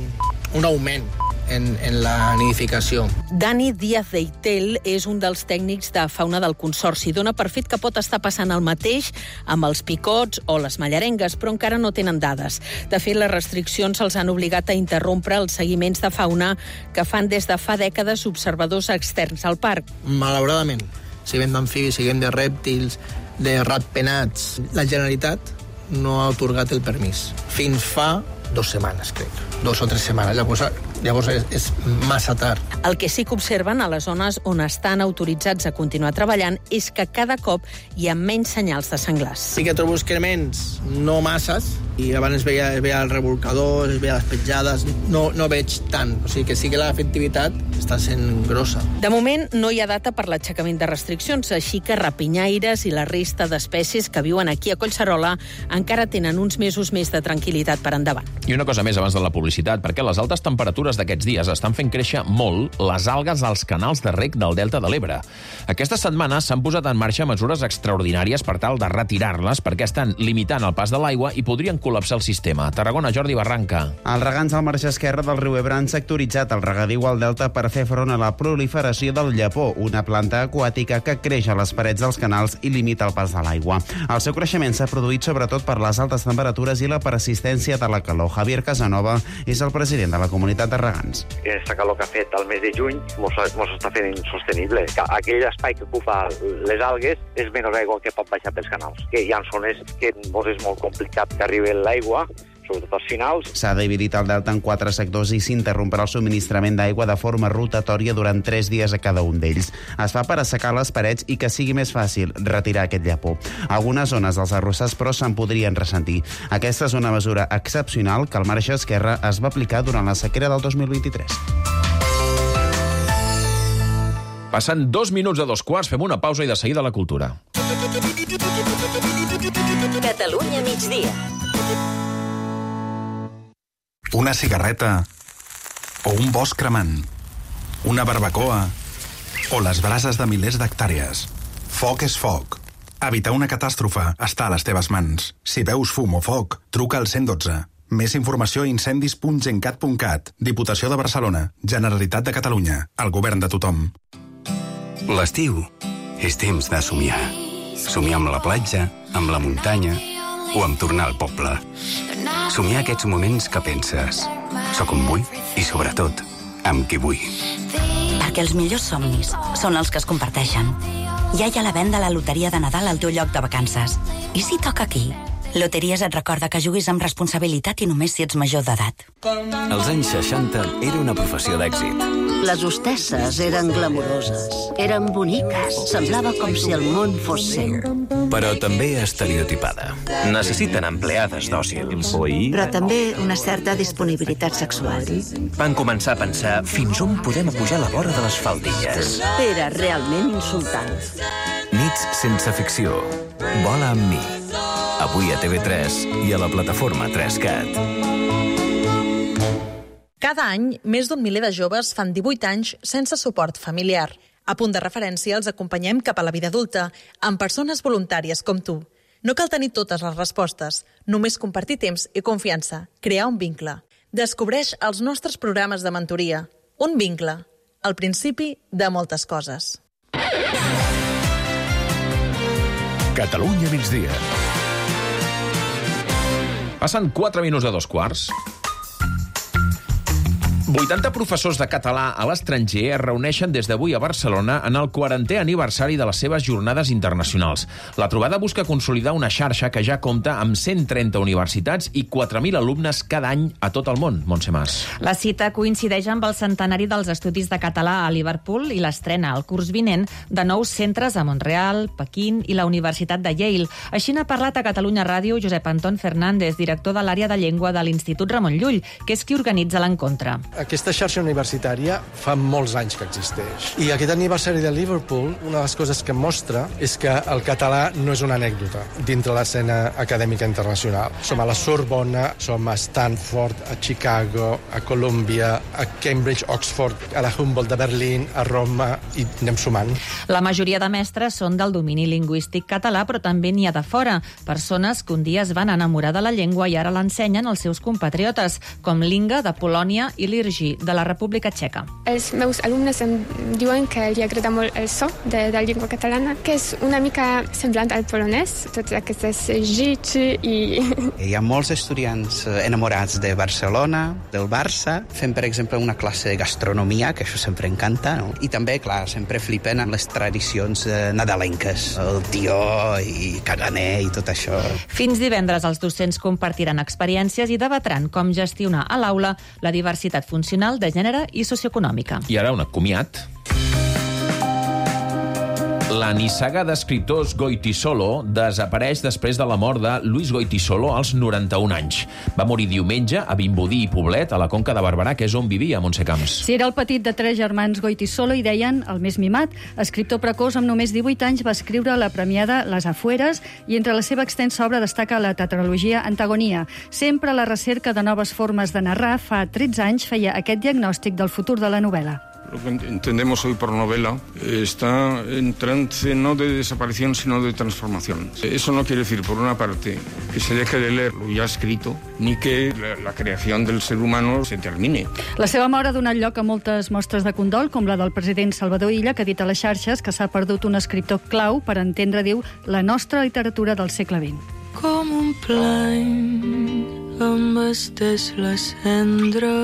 un augment en, en la nidificació. Dani Díaz Deitel és un dels tècnics de fauna del Consorci. Dona per fet que pot estar passant el mateix amb els picots o les mallarengues, però encara no tenen dades. De fet, les restriccions els han obligat a interrompre els seguiments de fauna que fan des de fa dècades observadors externs al parc. Malauradament, siguem d'amfibis, siguem de rèptils, de ratpenats, la Generalitat no ha atorgat el permís. Fins fa dos setmanes, crec. Dos o tres setmanes. Llavors, llavors és, és massa tard. El que sí que observen a les zones on estan autoritzats a continuar treballant és que cada cop hi ha menys senyals de senglars. Sí que trobo excrements, no masses, i abans veia, veia el rebolcador, veia les petjades, no, no veig tant. O sigui que sí que l'efectivitat està sent grossa. De moment no hi ha data per l'aixecament de restriccions, així que rapinyaires i la resta d'espècies que viuen aquí a Collserola encara tenen uns mesos més de tranquil·litat per endavant. I una cosa més abans de la publicitat, perquè les altes temperatures d'aquests dies estan fent créixer molt les algues als canals de reg del Delta de l'Ebre. Aquesta setmana s'han posat en marxa mesures extraordinàries per tal de retirar-les perquè estan limitant el pas de l'aigua i podrien col·lapsar el sistema. Tarragona, Jordi Barranca. Els regants al marge esquerre del riu Ebre han sectoritzat el regadiu al Delta per fer front a la proliferació del llapó, una planta aquàtica que creix a les parets dels canals i limita el pas de l'aigua. El seu creixement s'ha produït sobretot per les altes temperatures i la persistència de la calor. Javier Casanova és el president de la comunitat de regants. Aquesta calor que ha fet el mes de juny mos, mos està fent insostenible. Aquell espai que ocupa les algues és menys aigua que pot baixar pels canals. Que hi ha zones que mos és molt complicat que arribi l'aigua, sobretot als finals. S'ha dividit el delta en quatre sectors i s'interromprà el subministrament d'aigua de forma rotatòria durant tres dies a cada un d'ells. Es fa per assecar les parets i que sigui més fàcil retirar aquest llapó. Algunes zones dels arrossars, però, se'n podrien ressentir. Aquesta és una mesura excepcional que al marge esquerre es va aplicar durant la sequera del dos mil vint-i-tres. Passant dos minuts a dos quarts, fem una pausa i de seguida la cultura. Catalunya migdia. Una cigarreta o un bosc cremant, una barbacoa o les brases de milers d'hectàrees. Foc és foc. Evitar una catàstrofe està a les teves mans. Si veus fum o foc, truca al cent dotze. Més informació a incendis punt gencat punt cat. Diputació de Barcelona. Generalitat de Catalunya. El govern de tothom. L'estiu és temps de somiar. Somiar amb la platja, amb la muntanya o amb tornar al poble. Somiar aquests moments que penses. Soc on vull i, sobretot, amb qui vull. Perquè els millors somnis són els que es comparteixen. Ja hi ha la venda a la loteria de Nadal al teu lloc de vacances. I si toca aquí? Loteries et recorda que juguis amb responsabilitat i només si ets major d'edat. Als anys seixanta era una professió d'èxit. Les hostesses eren glamuroses, eren boniques, semblava com si el món fos seu. Però també estereotipada. Necessiten empleades dòcils. Però també una certa disponibilitat sexual. Van començar a pensar fins on podem pujar la vora de les faldilles. Era realment insultant. Nits sense ficció. Vola amb mi. Avui a T V tres i a la plataforma tres cat. Cada any, més d'un miler de joves fan divuit anys sense suport familiar. A Punt de Referència els acompanyem cap a la vida adulta, amb persones voluntàries com tu. No cal tenir totes les respostes, només compartir temps i confiança, crear un vincle. Descobreix els nostres programes de mentoria. Un vincle, el principi de moltes coses. Catalunya migdia. Passen quatre minuts de dos quarts. vuitanta professors de català a l'estranger es reuneixen des d'avui a Barcelona en el quarantè aniversari de les seves jornades internacionals. La trobada busca consolidar una xarxa que ja compta amb cent trenta universitats i quatre mil alumnes cada any a tot el món. Montse Mas. La cita coincideix amb el centenari dels estudis de català a Liverpool i l'estrena el curs vinent de nous centres a Montreal, Pequín i la Universitat de Yale. Així n'ha parlat a Catalunya Ràdio Josep Anton Fernández, director de l'àrea de llengua de l'Institut Ramon Llull, que és qui organitza l'encontre. Aquesta xarxa universitària fa molts anys que existeix. I aquest aniversari de Liverpool, una de les coses que mostra és que el català no és una anècdota dintre l'escena acadèmica internacional. Som a la Sorbona, som a Stanford, a Chicago, a Columbia, a Cambridge, Oxford, a la Humboldt de Berlín, a Roma, i anem sumant. La majoria de mestres són del domini lingüístic català, però també n'hi ha de fora. Persones que un dia es van enamorar de la llengua i ara l'ensenyen als seus compatriotes, com l'Inga, de Polònia, i l'Irgi, de la República Txeca. Els meus alumnes em diuen que li agrada molt el so de, de la llengua catalana, que és una mica semblant al polonès, tots aquestes G, X i... Hi ha molts estudiants enamorats de Barcelona, del Barça, fent, per exemple, una classe de gastronomia, que això sempre encanta, no? I també, clar, sempre flipen amb les tradicions nadalenques, el tió i caganer i tot això. Fins divendres els docents compartiran experiències i debatran com gestionar a l'aula la diversitat funcional, de gènere i socioeconòmica. I ara un comiat. La nissaga d'escriptors Goytisolo desapareix després de la mort de Luis Goytisolo als noranta-un anys. Va morir diumenge a Vimbodí i Poblet, a la Conca de Barberà, que és on vivia, Montse Camps. Si era el petit de tres germans Goytisolo i deien el més mimat. Escriptor precoç amb només divuit anys va escriure la premiada Les Afueres i entre la seva extensa obra destaca la tetralogia Antagonia. Sempre a la recerca de noves formes de narrar, fa tretze anys feia aquest diagnòstic del futur de la novel·la. Lo que entendemos hoy por novela está en trance no de desaparición, sino de transformación. Eso no quiere decir, por una parte, que se deje de leer lo ya escrito, ni que la, la creación del ser humano se termine. La seva mort ha donat lloc a moltes mostres de condol, com la del president Salvador Illa, que ha dit a les xarxes que s'ha perdut un escriptor clau per entendre, diu, la nostra literatura del segle vint. Com un plany embesteix la cendra.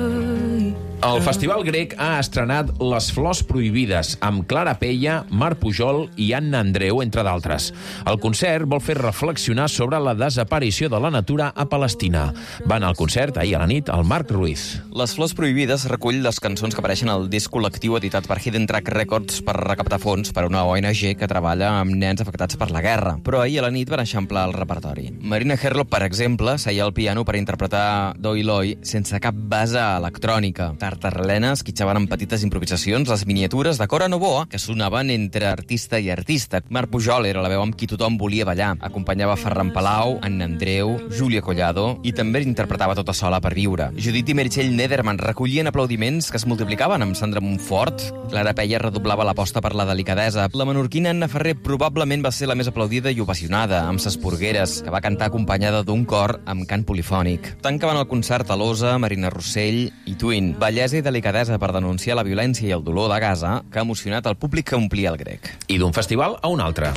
El Festival Grec ha estrenat Les Flors Prohibides, amb Clara Peia, Marc Pujol i Anna Andreu, entre d'altres. El concert vol fer reflexionar sobre la desaparició de la natura a Palestina. Va anar al concert ahir a la nit el Marc Ruiz. Les Flors Prohibides recull les cançons que apareixen al disc col·lectiu editat per Hidden Track Records per recaptar fons per a una O N G que treballa amb nens afectats per la guerra. Però ahir a la nit van eixamplar el repertori. Marina Herlop, per exemple, seia al piano per interpretar Doi Loi sense cap base electrònica. Tartarlena esquitxaven amb petites improvisacions les miniatures de Cora Novoa, que sonaven entre artista i artista. Marc Pujol era la veu amb qui tothom volia ballar. Acompanyava Ferran Palau, Anna Andreu, Júlia Collado i també interpretava tota sola per viure. Judit i Meritxell Nederman recollien aplaudiments que es multiplicaven amb Sandra Montfort. Clara Peia redoblava l'aposta per la delicadesa. La menorquina Anna Ferrer probablement va ser la més aplaudida i ovacionada, amb Ses Porgueres, que va cantar acompanyada d'un cor amb cant polifònic. Tancaven el concert Alosa, Marina Rossell i Twin. Ballesa i delicadesa per denunciar la violència i el dolor de Gaza, que ha emocionat el públic que omplia el Grec. I d'un festival a un altre.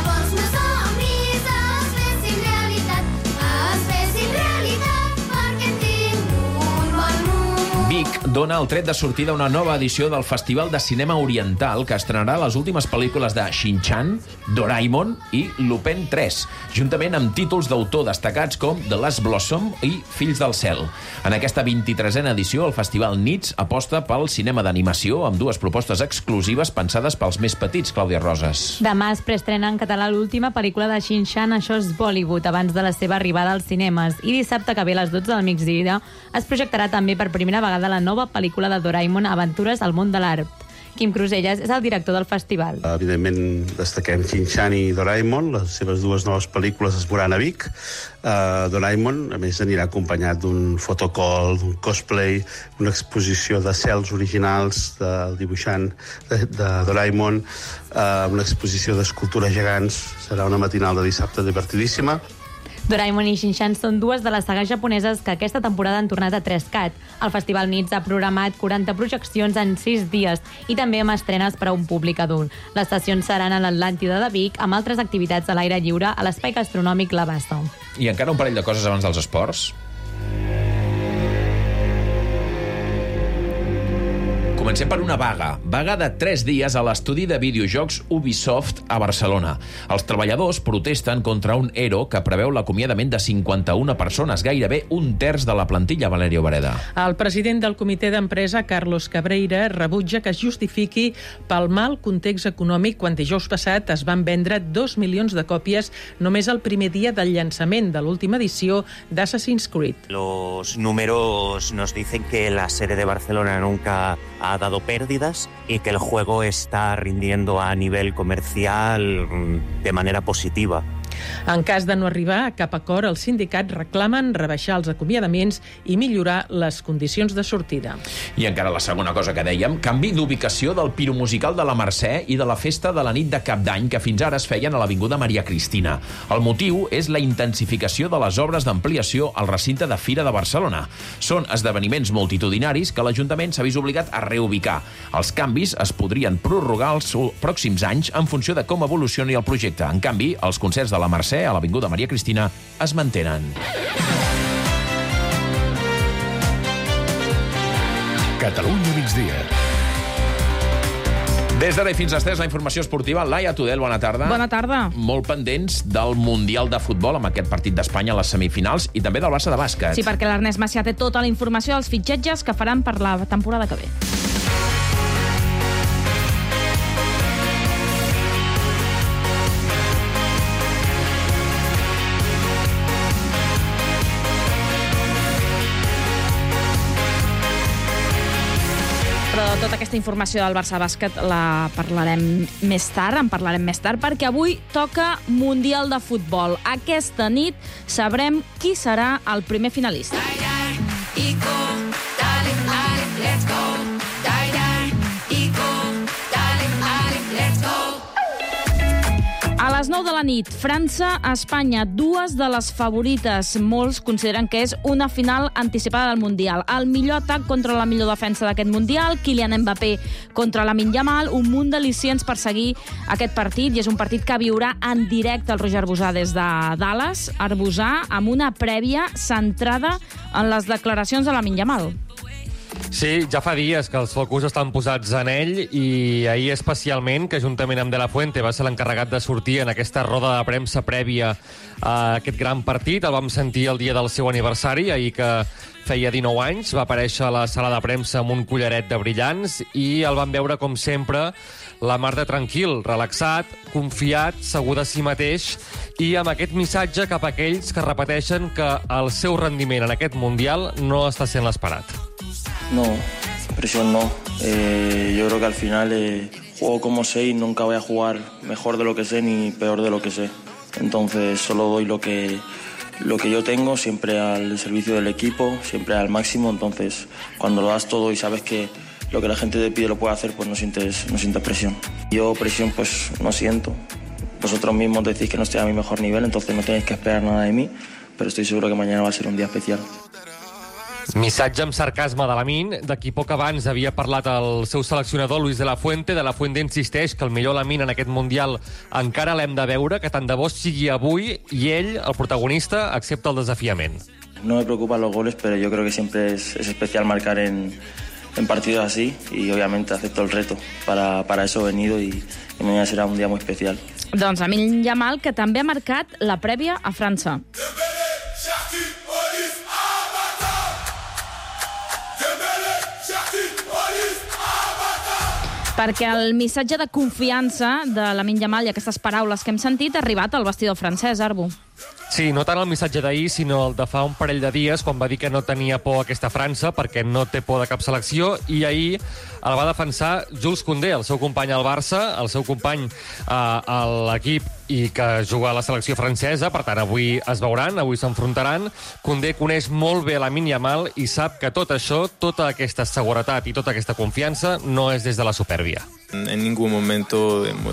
Vic dona el tret de sortida a una nova edició del Festival de Cinema Oriental que estrenarà les últimes pel·lícules de Shin-Chan, Doraemon i Lupin tres, juntament amb títols d'autor destacats com The Last Blossom i Fills del Cel. En aquesta vint-i-tresena edició, el Festival Nits aposta pel cinema d'animació amb dues propostes exclusives pensades pels més petits, Clàudia Roses. Demà es preestrena en català l'última pel·lícula de Shin-Chan, Això és Bollywood, abans de la seva arribada als cinemes. I dissabte que ve a les dotze del migdia es projectarà també per primera vegada la nova pel·lícula de Doraemon, Aventures al món de l'art. Quim Cruselles és el director del festival. Evidentment, destaquem Shin-Chan i Doraemon, les seves dues noves pel·lícules es veuran a Vic. Uh, Doraemon, a més, anirà acompanyat d'un fotocall, d'un cosplay, una exposició de cels originals del dibuixant de, de Doraemon, uh, una exposició d'escultures gegants. Serà una matinal de dissabte divertidíssima. Doraemon i Shin-chan són dues de les sagues japoneses que aquesta temporada han tornat a tres cat. El Festival Nits ha programat quaranta projeccions en sis dies i també amb estrenes per a un públic adult. Les sessions seran a l'Atlàntida de Vic amb altres activitats a l'aire lliure a l'espai gastronòmic La Bassa. I encara un parell de coses abans dels esports. Comencem per una vaga. Vaga de tres dies a l'estudi de videojocs Ubisoft a Barcelona. Els treballadors protesten contra un E R O que preveu l'acomiadament de cinquanta-una persones, gairebé un terç de la plantilla, Valerio Vareda. El president del comitè d'empresa, Carlos Cabreira, rebutja que es justifiqui pel mal context econòmic quan dijous passat es van vendre dos milions de còpies només el primer dia del llançament de l'última edició d'Assassin's Creed. Los números nos dicen que la sede de Barcelona nunca ha dado pérdidas y que el juego está rindiendo a nivel comercial de manera positiva. En cas de no arribar a cap acord, els sindicats reclamen rebaixar els acomiadaments i millorar les condicions de sortida. I encara la segona cosa que dèiem, canvi d'ubicació del piromusical de la Mercè i de la festa de la nit de Cap d'Any que fins ara es feien a l'Avinguda Maria Cristina. El motiu és la intensificació de les obres d'ampliació al recinte de Fira de Barcelona. Són esdeveniments multitudinaris que l'Ajuntament s'ha vist obligat a reubicar. Els canvis es podrien prorrogar els pròxims anys en funció de com evolucioni el projecte. En canvi, els concerts de la Mercè a l'Avinguda Maria Cristina es mantenen. Catalunya migdia. Des d'ara i fins a les tres, la informació esportiva. Laia Tudel, bona tarda. Bona tarda. Molt pendents del Mundial de Futbol amb aquest partit d'Espanya a les semifinals i també del Barça de bàsquet. Sí, perquè l'Ernest Macià té tota la informació dels fitxatges que faran per la temporada que ve. Però tota aquesta informació del Barça Bàsquet la parlarem més tard, en parlarem més tard, perquè avui toca Mundial de Futbol. Aquesta nit sabrem qui serà el primer finalista. A les nou de la nit, França-Espanya, dues de les favorites. Molts consideren que és una final anticipada del Mundial. El millor atac contra la millor defensa d'aquest Mundial, Kylian Mbappé contra Lamine Yamal, un munt d'al·licients per seguir aquest partit, i és un partit que viurà en directe el Roger Arbusà des de Dallas, Arbusà amb una prèvia centrada en les declaracions de Lamine Yamal. Sí, ja fa dies que els focus estan posats en ell i ahir especialment, que juntament amb De La Fuente va ser l'encarregat de sortir en aquesta roda de premsa prèvia a aquest gran partit. El vam sentir el dia del seu aniversari, ahir que feia dinou anys, va aparèixer a la sala de premsa amb un collaret de brillants i el vam veure, com sempre, la mar de tranquil, relaxat, confiat, segur de si mateix i amb aquest missatge cap a aquells que repeteixen que el seu rendiment en aquest Mundial no està sent l'esperat. No, presión no. Eh, yo creo que al final eh, juego como sé y nunca voy a jugar mejor de lo que sé ni peor de lo que sé. Entonces solo doy lo que, lo que yo tengo, siempre al servicio del equipo, siempre al máximo. Entonces cuando lo das todo y sabes que lo que la gente te pide lo puede hacer, pues no sientes, no sientes presión. Yo presión pues no siento. Vosotros mismos decís que no estoy a mi mejor nivel, entonces no tenéis que esperar nada de mí, pero estoy seguro que mañana va a ser un día especial. Missatge amb sarcasme de Lamine, de qui poc abans havia parlat el seu seleccionador Luis de la Fuente. De la Fuente insisteix que el millor Lamine en aquest Mundial encara l'hem de veure, que tant de bo sigui avui, i ell, el protagonista, accepta el desafiament. No me preocupan los goles, pero yo creo que siempre es, es especial marcar en, en partidos así y obviamente acepto el reto. Para, para eso he venido y, y mañana será un día muy especial. Doncs Lamine Yamal, que també ha marcat la prèvia a França. Perquè el missatge de confiança de Lamine Yamal i aquestes paraules que hem sentit ha arribat al vestidor francès, Arbu. Sí, no tant el missatge d'ahir, sinó el de fa un parell de dies, quan va dir que no tenia por a aquesta França, perquè no té por de cap selecció, i ahir el va defensar Jules Koundé, el seu company al Barça, el seu company eh, a l'equip i que juga a la selecció francesa. Per tant, avui es veuran, avui s'enfrontaran. Koundé coneix molt bé Lamine Yamal i sap que tot això, tota aquesta seguretat i tota aquesta confiança no és des de la supèrbia. En ningún momento hemos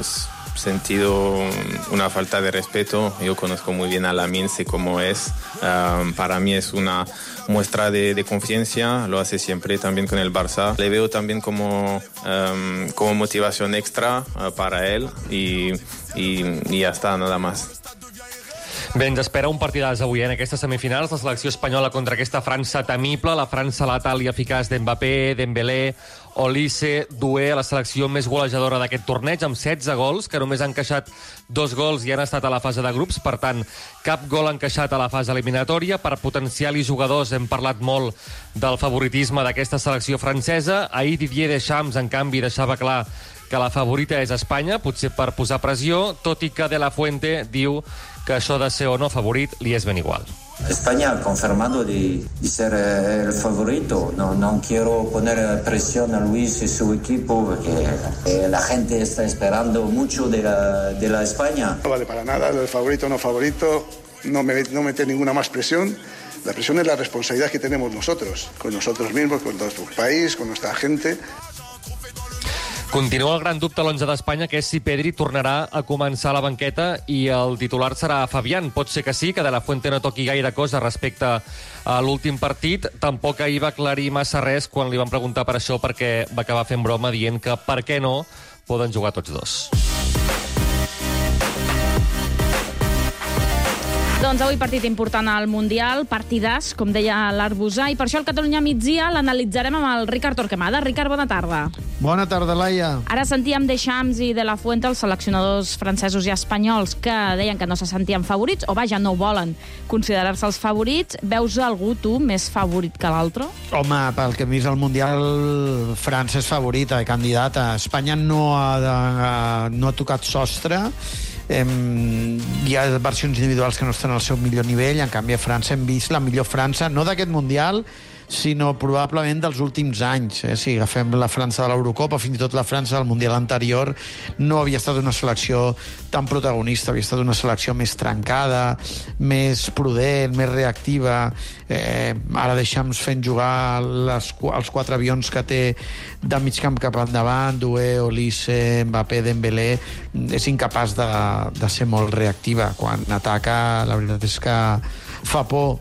sentido una falta de respeto. Yo conozco muy bien a Lamine, sé cómo es. Um, para mí es una muestra de, de confianza, lo hace siempre también con el Barça. Le veo también como, um, como motivación extra uh, para él y, y, y ya está, nada más. Bé, ens espera un partidàs avui en aquestes semifinals, la selecció espanyola contra aquesta França temible, la França letal i eficaç d'Mbappé, Dembélé, Olise, Doué, la selecció més golejadora d'aquest torneig, amb setze gols, que només han encaixat dos gols i han estat a la fase de grups. Per tant, cap gol encaixat a la fase eliminatòria. Per potencial i jugadors hem parlat molt del favoritisme d'aquesta selecció francesa. Ahir Didier Deschamps, en canvi, deixava clar que la favorita és Espanya, potser per posar pressió, tot i que De La Fuente diu que això de ser o no favorit li és ben igual. España ha confirmado de, de ser el favorito. No, no quiero poner presión a Luis y su equipo porque eh, la gente está esperando mucho de la, de la España. No vale para nada, el favorito o no favorito, no, me, no meter ninguna más presión. La presión es la responsabilidad que tenemos nosotros, con nosotros mismos, con nuestro país, con nuestra gente. Continua el gran dubte a l'onze d'Espanya, que és si Pedri tornarà a començar a la banqueta i el titular serà Fabián. Pot ser que sí, que De La Fuente no toqui gaire cosa respecte a l'últim partit. Tampoc ahir va aclarir massa res quan li van preguntar per això, perquè va acabar fent broma dient que per què no poden jugar tots dos. Doncs avui partit important al Mundial, partidàs, com deia l'Arbusà, i per això el Catalunya migdia l'analitzarem amb el Ricard Torquemada. Ricard, bona tarda. Bona tarda, Laia. Ara sentíem Deschamps i De La Fuente, els seleccionadors francesos i espanyols, que deien que no se sentien favorits, o vaja, no volen considerar-se els favorits. Veus algú, tu, més favorit que l'altre? Home, pel que hem vist al Mundial, França és favorita i candidata. Espanya no ha, de, no ha tocat sostre. Eh, hi ha versions individuals que no estan al seu millor nivell. En canvi, a França hem vist la millor França, no d'aquest Mundial, sinó probablement dels últims anys. Eh? Si agafem la França de l'Eurocopa, fins i tot la França del Mundial anterior, no havia estat una selecció tan protagonista, havia estat una selecció més trencada, més prudent, més reactiva. Eh, ara deixem fent jugar les, els quatre avions que té de mig camp cap endavant, Doué, Olise, Mbappé, Dembélé. És incapaç de, de ser molt reactiva. Quan ataca, la veritat és que fa por.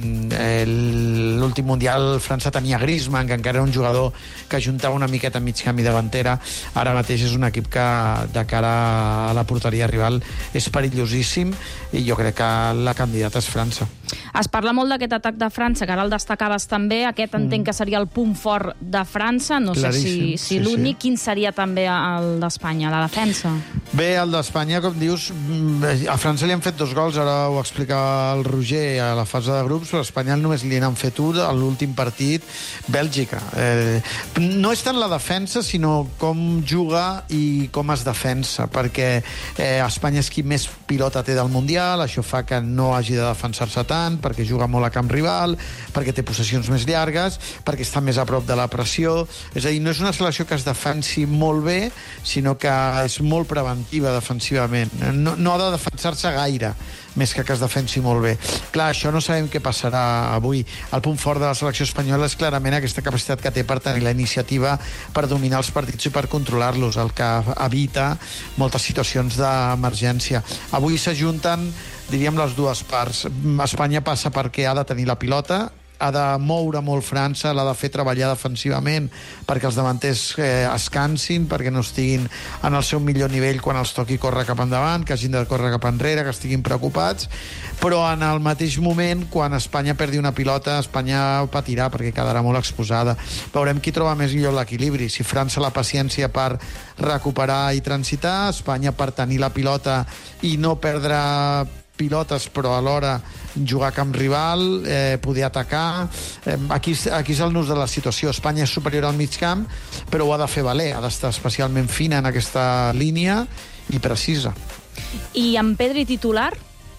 L'últim Mundial França tenia Griezmann, que encara era un jugador que ajuntava una miqueta mig camp i davantera. Ara mateix és un equip que de cara a la porteria rival és perillosíssim, i jo crec que la candidata és França. Es parla molt d'aquest atac de França, que ara el destacaves també. Aquest entenc que seria el punt fort de França. No sé si, si l'únic. Quin seria també el d'Espanya, la defensa? Bé, el d'Espanya, com dius, a França li han fet dos gols, ara ho explicava el Roger a la fase de grups, però a Espanya només li n'han fet un a l'últim partit, Bèlgica. Eh, no és tant la defensa, sinó com juga i com es defensa, perquè eh, Espanya és qui més pilota té del Mundial, això fa que no hagi de defensar-se tant, perquè juga molt a camp rival, perquè té possessions més llargues, perquè està més a prop de la pressió. És a dir, no és una selecció que es defensi molt bé, sinó que és molt preventiva defensivament. No, no ha de defensar-se gaire, més que que es defensi molt bé. Clar, això no sabem què passarà avui. El punt fort de la selecció espanyola és clarament aquesta capacitat que té per tenir la iniciativa, per dominar els partits i per controlar-los, el que evita moltes situacions d'emergència. Avui s'ajunten, diríem, les dues parts. Espanya passa perquè ha de tenir la pilota, ha de moure molt França, l'ha de fer treballar defensivament perquè els davanters eh, es cansin, perquè no estiguin en el seu millor nivell quan els toqui córrer cap endavant, que hagin de córrer cap enrere, que estiguin preocupats, però en el mateix moment, quan Espanya perdi una pilota, Espanya patirà perquè quedarà molt exposada. Veurem qui troba més millor l'equilibri, si França la paciència per recuperar i transitar, Espanya per tenir la pilota i no perdre pilotes, però alhora jugar a camp rival, eh, poder atacar. Eh, aquí, aquí és el nus de la situació. Espanya és superior al mig camp, però ho ha de fer valer, ha d'estar especialment fina en aquesta línia i precisa. I amb Pedri titular?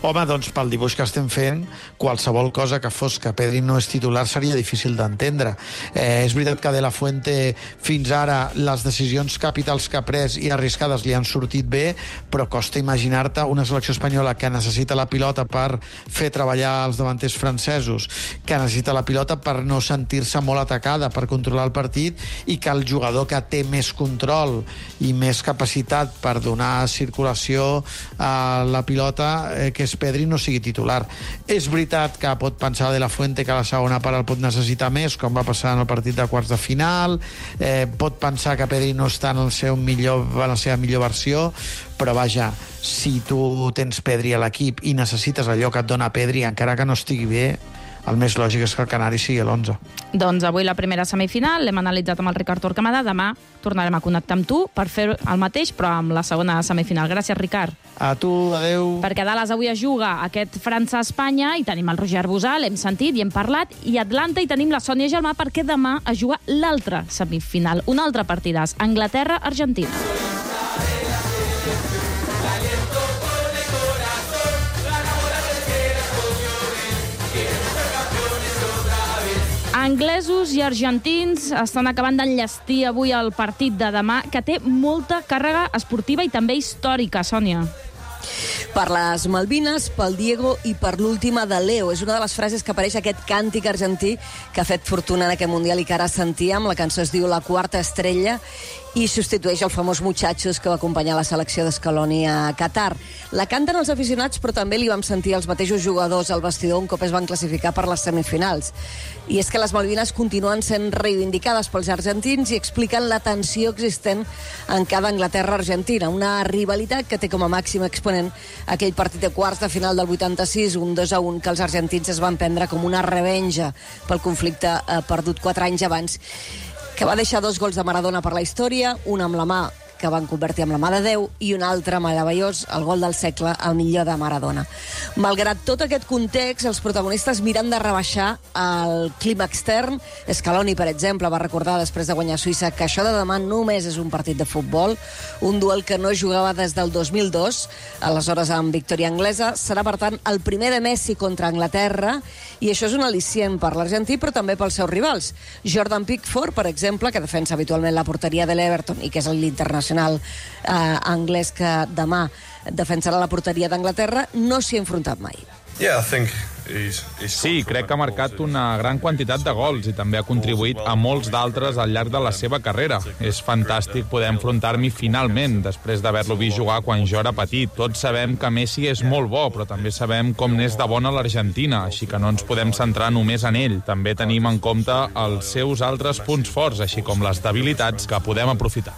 Home, doncs pel dibuix que estem fent, qualsevol cosa que fos que Pedri no és titular seria difícil d'entendre. Eh, és veritat que De La Fuente fins ara les decisions capitals que ha pres i arriscades li han sortit bé, però costa imaginar-te una selecció espanyola que necessita la pilota per fer treballar els davanters francesos, que necessita la pilota per no sentir-se molt atacada, per controlar el partit, i que el jugador que té més control i més capacitat per donar circulació a la pilota, eh, que és Pedri, no sigui titular. És veritat que pot pensar De La Fuente que a la segona part el pot necessitar més, com va passar en el partit de quarts de final, eh, pot pensar que Pedri no està en, el seu millor, en la seva millor versió, però vaja, si tu tens Pedri a l'equip i necessites allò que et dona Pedri, encara que no estigui bé, el més lògic és que el Canari sigui l'onze. Doncs avui la primera semifinal l'hem analitzat amb el Ricard Torquemada. Demà tornarem a connectar amb tu per fer el mateix, però amb la segona semifinal. Gràcies, Ricard. A tu, adeu. Perquè a Dallas avui es juga aquest França-Espanya i tenim el Roger Bosà, l'hem sentit i hem parlat, i Atlanta i tenim la Sònia Gelmà perquè demà es juga l'altra semifinal, un altre partidàs, Anglaterra-Argentina. Anglesos i argentins estan acabant d'enllestir avui el partit de demà, que té molta càrrega esportiva i també històrica, Sònia. Per les Malvines, pel Diego i per l'última de Leo. És una de les frases que apareix aquest càntic argentí que ha fet fortuna en aquest Mundial i que ara sentíem. La cançó es diu La Quarta Estrella i substitueix el famós Muchachos que va acompanyar la selecció d'Scaloni a Qatar. La canten els aficionats, però també li vam sentir els mateixos jugadors al vestidor un cop es van classificar per les semifinals. I és que les Malvines continuen sent reivindicades pels argentins i expliquen la tensió existent en cada Anglaterra-Argentina, una rivalitat que té com a màxim exponent aquell partit de quarts de final del vuitanta-sis, un dos a un, que els argentins es van prendre com una revenja pel conflicte eh, perdut quatre anys abans, que va deixar dos gols de Maradona per la història, un amb la mà que van convertir en la mà de Déu i un altre meravellós, el gol del segle, el millor de Maradona. Malgrat tot aquest context, els protagonistes miren de rebaixar el clima extern. Scaloni, per exemple, va recordar després de guanyar Suïssa que això de demà només és un partit de futbol, un duel que no jugava des del dos mil dos, aleshores amb victòria anglesa. Serà, per tant, el primer de Messi contra Anglaterra, i això és un al·licient per l'argentí, però també pels seus rivals. Jordan Pickford, per exemple, que defensa habitualment la porteria de l'Everton i que és l'internacional eh, anglès que demà defensarà la porteria d'Anglaterra, no s'hi ha enfrontat mai. Sí, crec que ha marcat una gran quantitat de gols i també ha contribuït a molts d'altres al llarg de la seva carrera. És fantàstic poder enfrontar-m'hi finalment, després d'haver-lo vist jugar quan jo era petit. Tots sabem que Messi és molt bo, però també sabem com n'és de bona l'Argentina, així que no ens podem centrar només en ell. També tenim en compte els seus altres punts forts, així com les debilitats que podem aprofitar.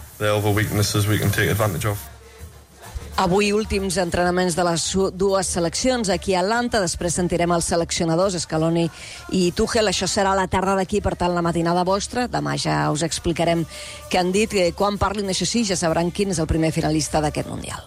Avui últims entrenaments de les dues seleccions aquí a Atlanta, després sentirem els seleccionadors Scaloni i Tuchel. Això serà a la tarda d'aquí, per tant la matinada vostra. Demà ja us explicarem què han dit. Quan parlin, això sí, ja sabran quin és el primer finalista d'aquest Mundial.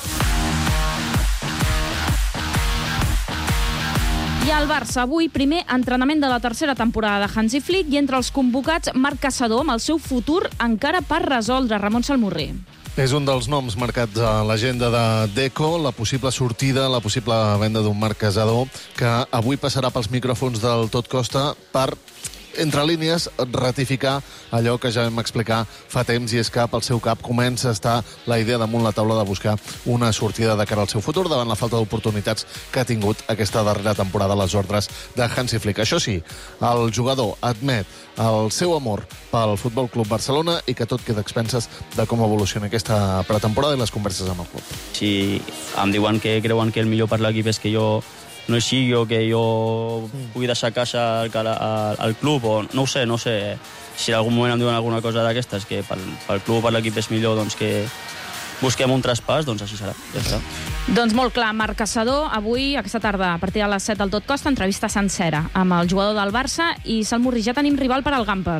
I al Barça, avui primer entrenament de la tercera temporada de Hansi Flick i entre els convocats Marc Caçador amb el seu futur encara per resoldre. Ramon Salmurri. És un dels noms marcats a l'agenda de Deco, la possible sortida, la possible venda d'un Marc Caçador, que avui passarà pels micròfons del Tot Costa per, entre línies, ratificar allò que ja vam explicar fa temps, i és que pel seu cap comença a estar la idea damunt la taula de buscar una sortida de cara al seu futur davant la falta d'oportunitats que ha tingut aquesta darrera temporada a les ordres de Hansi Flick. Això sí, el jugador admet el seu amor pel Futbol Club Barcelona i que tot queda a expenses de com evoluciona aquesta pretemporada i les converses amb el club. Si em diuen que creuen que el millor per l'equip és que jo no hi sigui o que jo pugui deixar casa al, al, al club, o no ho sé, no ho sé. Si en algun moment em diuen alguna cosa d'aquestes, que pel, pel club o per l'equip és millor, doncs que busquem un traspàs, doncs així serà. Ja està. Doncs molt clar, Marc Caçador, avui, aquesta tarda, a partir de les set del Tot Costa, entrevista sencera amb el jugador del Barça, i Salmurri, ja tenim rival per al Gamper.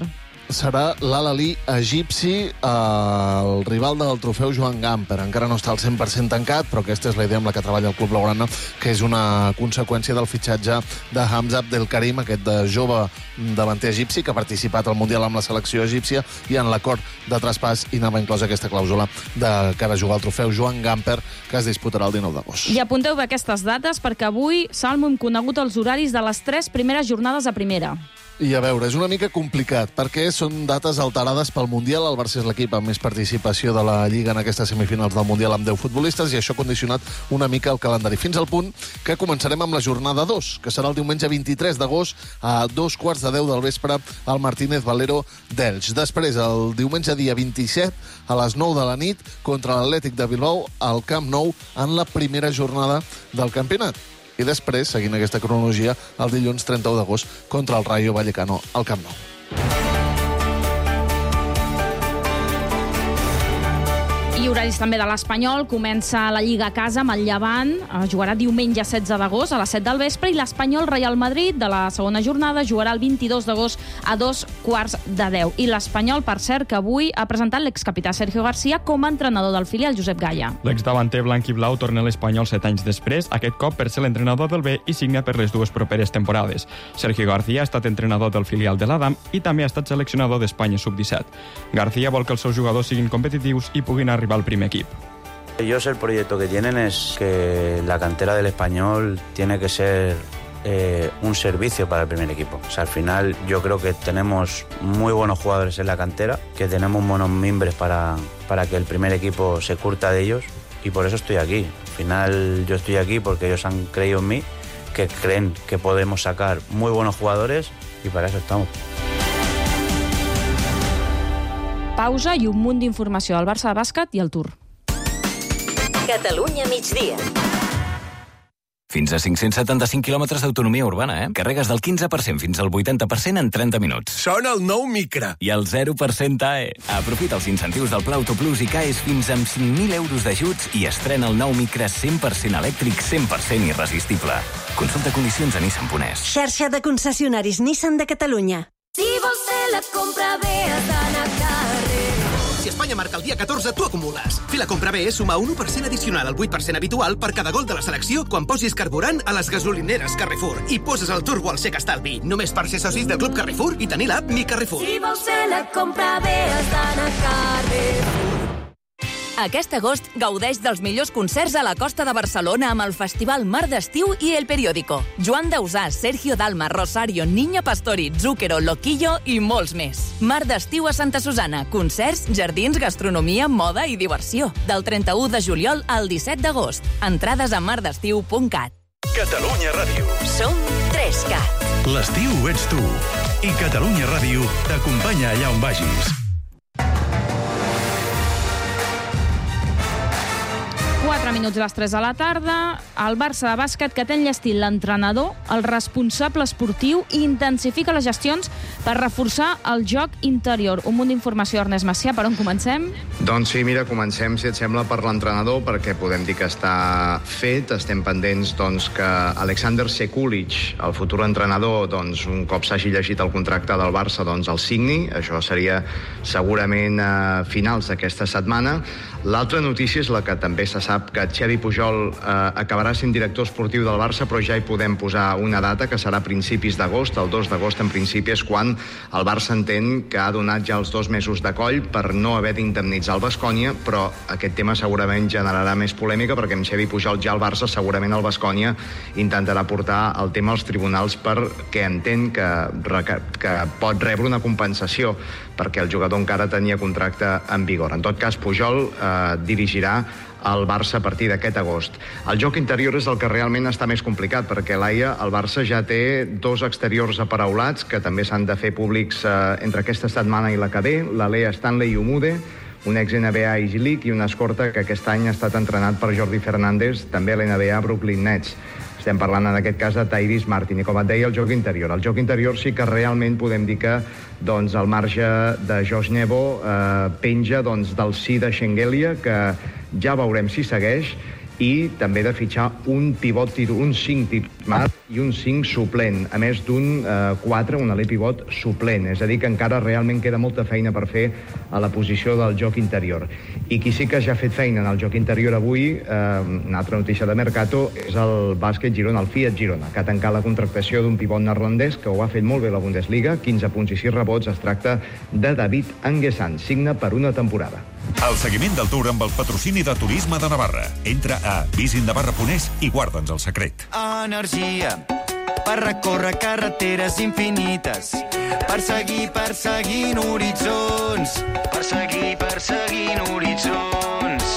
serà l'Al-Ahly egipci, el rival del trofeu Joan Gamper. Encara no està al cent per cent tancat, però aquesta és la idea amb la que treballa el club blaugrana, que és una conseqüència del fitxatge de Hamza Abdelkarim, aquest de jove davanter egipci que ha participat al Mundial amb la selecció egípcia, i en l'acord de traspàs hi anava inclosa aquesta clàusula de cara a jugar al trofeu Joan Gamper, que es disputarà el dinou d'agost. I apunteu bé aquestes dates, perquè avui, Salmo, hem conegut els horaris de les tres primeres jornades a primera. I a veure, és una mica complicat, perquè són dates alterades pel Mundial. El Barça és l'equip amb més participació de la Lliga en aquestes semifinals del Mundial, amb deu futbolistes, i això ha condicionat una mica el calendari, fins al punt que començarem amb la jornada dos, que serà el diumenge vint-i-tres d'agost a dos quarts de deu del vespre al Martínez Valero d'Elx. Després, el diumenge dia vint-i-set, a les nou de la nit, contra l'Atlètic de Bilbao, al Camp Nou, en la primera jornada del campionat. I després, seguint aquesta cronologia, el dilluns trenta-u d'agost contra el Rayo Vallecano al Camp Nou. I horaris també de l'Espanyol. Comença la Lliga a casa amb el Llevant. Jugarà diumenge setze d'agost a les set del vespre, i l'Espanyol Real Madrid de la segona jornada jugarà el vint-i-dos d'agost a dos quarts de deu. I l'Espanyol, per cert, que avui ha presentat l'excapità Sergio García com a entrenador del filial, Josep Gaya. L'exdavanter blanc i blau torna a l'Espanyol set anys després, aquest cop per ser l'entrenador del B i signa per les dues properes temporades. Sergio García ha estat entrenador del filial de l'Adam i també ha estat seleccionador d'Espanya sub disset. García vol que els seus jugadors siguin competitius i puguin arribar al primer equip. Ellos, el proyecto que tienen es que la cantera del Español tiene que ser eh, un servicio para el primer equipo. O sea, al final yo creo que tenemos muy buenos jugadores en la cantera, que tenemos buenos mimbres para, para que el primer equipo se curta de ellos, y por eso estoy aquí. Al final yo estoy aquí porque ellos han creído en mí, que creen que podemos sacar muy buenos jugadores, y para eso estamos. Pausa i un munt d'informació al Barça de bàsquet i al Tour. Catalunya migdia. Fins a cinc-cents setanta-cinc quilòmetres d'autonomia urbana, eh? Carregues del quinze per cent fins al vuitanta per cent en trenta minuts. Sona el nou Micra. I el zero per cent A E. Aprofita els incentius del Pla Autoplus i caes fins amb cinc mil euros d'ajuts i estrena el nou Micra cent per cent elèctric, cent per cent irresistible. Consulta condicions a Nissan punt es. Xarxa de concessionaris Nissan de Catalunya. Si vols fer la compra bé, has d'anar a carrer. Si Espanya marca el dia catorze, tu acumules. Fer la compra bé és sumar un u per cent addicional al vuit per cent habitual per cada gol de la selecció quan posis carburant a les gasolineres Carrefour i poses el turbo al Sec Estalvi. Només per ser socis del Club Carrefour i tenir l'app Mi Carrefour. Si vols fer la compra bé, has d'anar a Carrefour. Aquest agost gaudeix dels millors concerts a la costa de Barcelona amb el Festival Mar d'Estiu i El Periódico. Joan Dausà, Sergio Dalma, Rosario, Niña Pastori, Zúquero, Loquillo i molts més. Mar d'Estiu a Santa Susana. Concerts, jardins, gastronomia, moda i diversió. Del trenta-u de juliol al disset d'agost. Entrades a mar d'estiu punt cat. Catalunya Ràdio. Som tres cat. L'estiu ets tu. I Catalunya Ràdio t'acompanya allà on vagis. quatre minuts a les tres de la tarda, el Barça de bàsquet que té enllestit l'entrenador, el responsable esportiu, i intensifica les gestions per reforçar el joc interior. Un munt d'informació, Ernest Macià, per on comencem? Doncs sí, mira, comencem, si et sembla, per l'entrenador, perquè podem dir que està fet. Estem pendents doncs, que Alexander Sekulic, el futur entrenador, doncs, un cop s'hagi llegit el contracte del Barça, doncs el signi. Això seria segurament a finals d'aquesta setmana. L'altra notícia és la que també se sap que Xavi Pujol eh, acabarà sent director esportiu del Barça, però ja hi podem posar una data, que serà a principis d'agost. El dos d'agost, en principi, és quan el Barça entén que ha donat ja els dos mesos de coll per no haver d'indemnitzar el Baskonia, però aquest tema segurament generarà més polèmica, perquè amb Xavi Pujol ja el Barça, segurament el Baskonia intentarà portar el tema als tribunals perquè entén que, que pot rebre una compensació, perquè el jugador encara tenia contracte en vigor. En tot cas, Pujol eh, dirigirà el Barça a partir d'aquest agost. El joc interior és el que realment està més complicat, perquè l'Aia, el Barça ja té dos exteriors aparaulats que també s'han de fer públics eh, entre aquesta setmana i la que ve, l'Alea Stanley Umude, un ex-N B A i G-League, i un escorta que aquest any ha estat entrenat per Jordi Fernández, també a l'N B A Brooklyn Nets. Estem parlant en aquest cas de Tyrese Martin, i com et deia, el joc interior. El joc interior sí que realment podem dir que doncs, el marge de Josh Nebo eh, penja doncs, del sí de Schengelia, que ja veurem si segueix, i també de fitxar un pivot, un cinc titular i un cinc suplent, a més d'un quatre, un aler pivot suplent. És a dir, que encara realment queda molta feina per fer a la posició del joc interior. I qui sí que ja ha fet feina en el joc interior avui, eh, una altra notícia de Mercato, és el bàsquet Girona, el Fiat Girona, que ha tancat la contractació d'un pivot neerlandès que ho ha fet molt bé la Bundesliga, quinze punts i sis rebots. Es tracta de David Anguessan, signa per una temporada. El seguiment del Tour amb el patrocini de Turisme de Navarra. Entra a visit navarra punt es i guarda'ns el secret. Energia per recórrer carreteres infinites, per seguir perseguint horitzons, per seguir perseguint horitzons.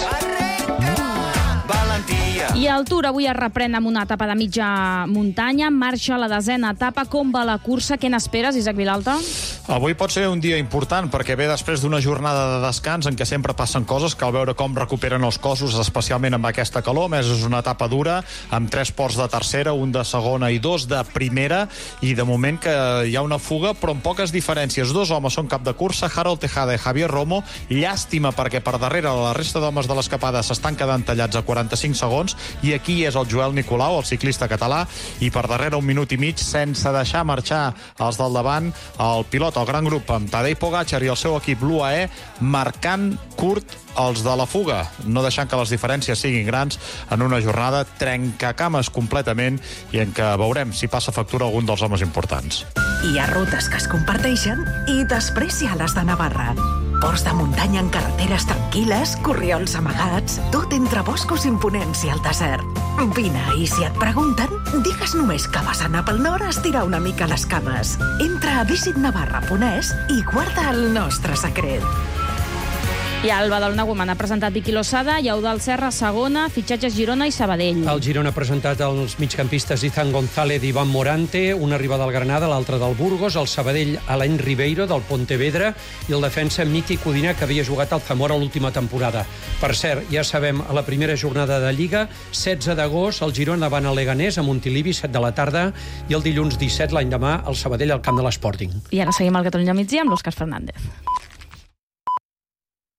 I el Tour avui es reprèn amb una etapa de mitja muntanya. Marxa la desena etapa. Com va la cursa? Què n'esperes, Isaac Vilalta? Avui pot ser un dia important perquè ve després d'una jornada de descans en què sempre passen coses. Cal veure com recuperen els cossos, especialment amb aquesta calor. A més, és una etapa dura, amb tres ports de tercera, un de segona i dos de primera, i de moment que hi ha una fuga, però amb poques diferències. Dos homes són cap de cursa, Harold Tejada i Javier Romo. Llàstima perquè per darrere la resta d'homes de l'escapada s'estan quedant tallats a quaranta-cinc segons, i aquí és el Joel Nicolau, el ciclista català, i per darrere un minut i mig, sense deixar marxar els del davant, el pilot, el gran grup, amb Tadej Pogačar i el seu equip, l'U A E, marcant curt els de la fuga, no deixant que les diferències siguin grans en una jornada trencacames completament i en què veurem si passa factura algun dels homes importants. Hi ha rutes que es comparteixen i després hi ha les de Navarra. Ports de muntanya en carreteres tranquil·les, corriols amagats, tot entre boscos imponents i el desert. Vine, i si et pregunten, digues només que vas anar pel nord a estirar una mica les cames. Entra a visit navarra punt es i guarda el nostre secret. I el Badalona Women ha presentat Vicky Losada i Eudald Serra segona, fitxatges Girona i Sabadell. El Girona ha presentat els migcampistes Izan González i Iván Morante, una arriba del Granada, l'altra del Burgos, el Sabadell Alain Ribeiro del Pontevedra i el defensa Miki Codina, que havia jugat al Zamora l'última temporada. Per cert, ja sabem, a la primera jornada de Lliga, setze d'agost, el Girona van a Leganés, a Montilivi, set de la tarda, i el dilluns disset, l'any demà, el Sabadell al camp de l'Sporting. I ara seguim al Catalunya migdia amb l'Òscar Fernández.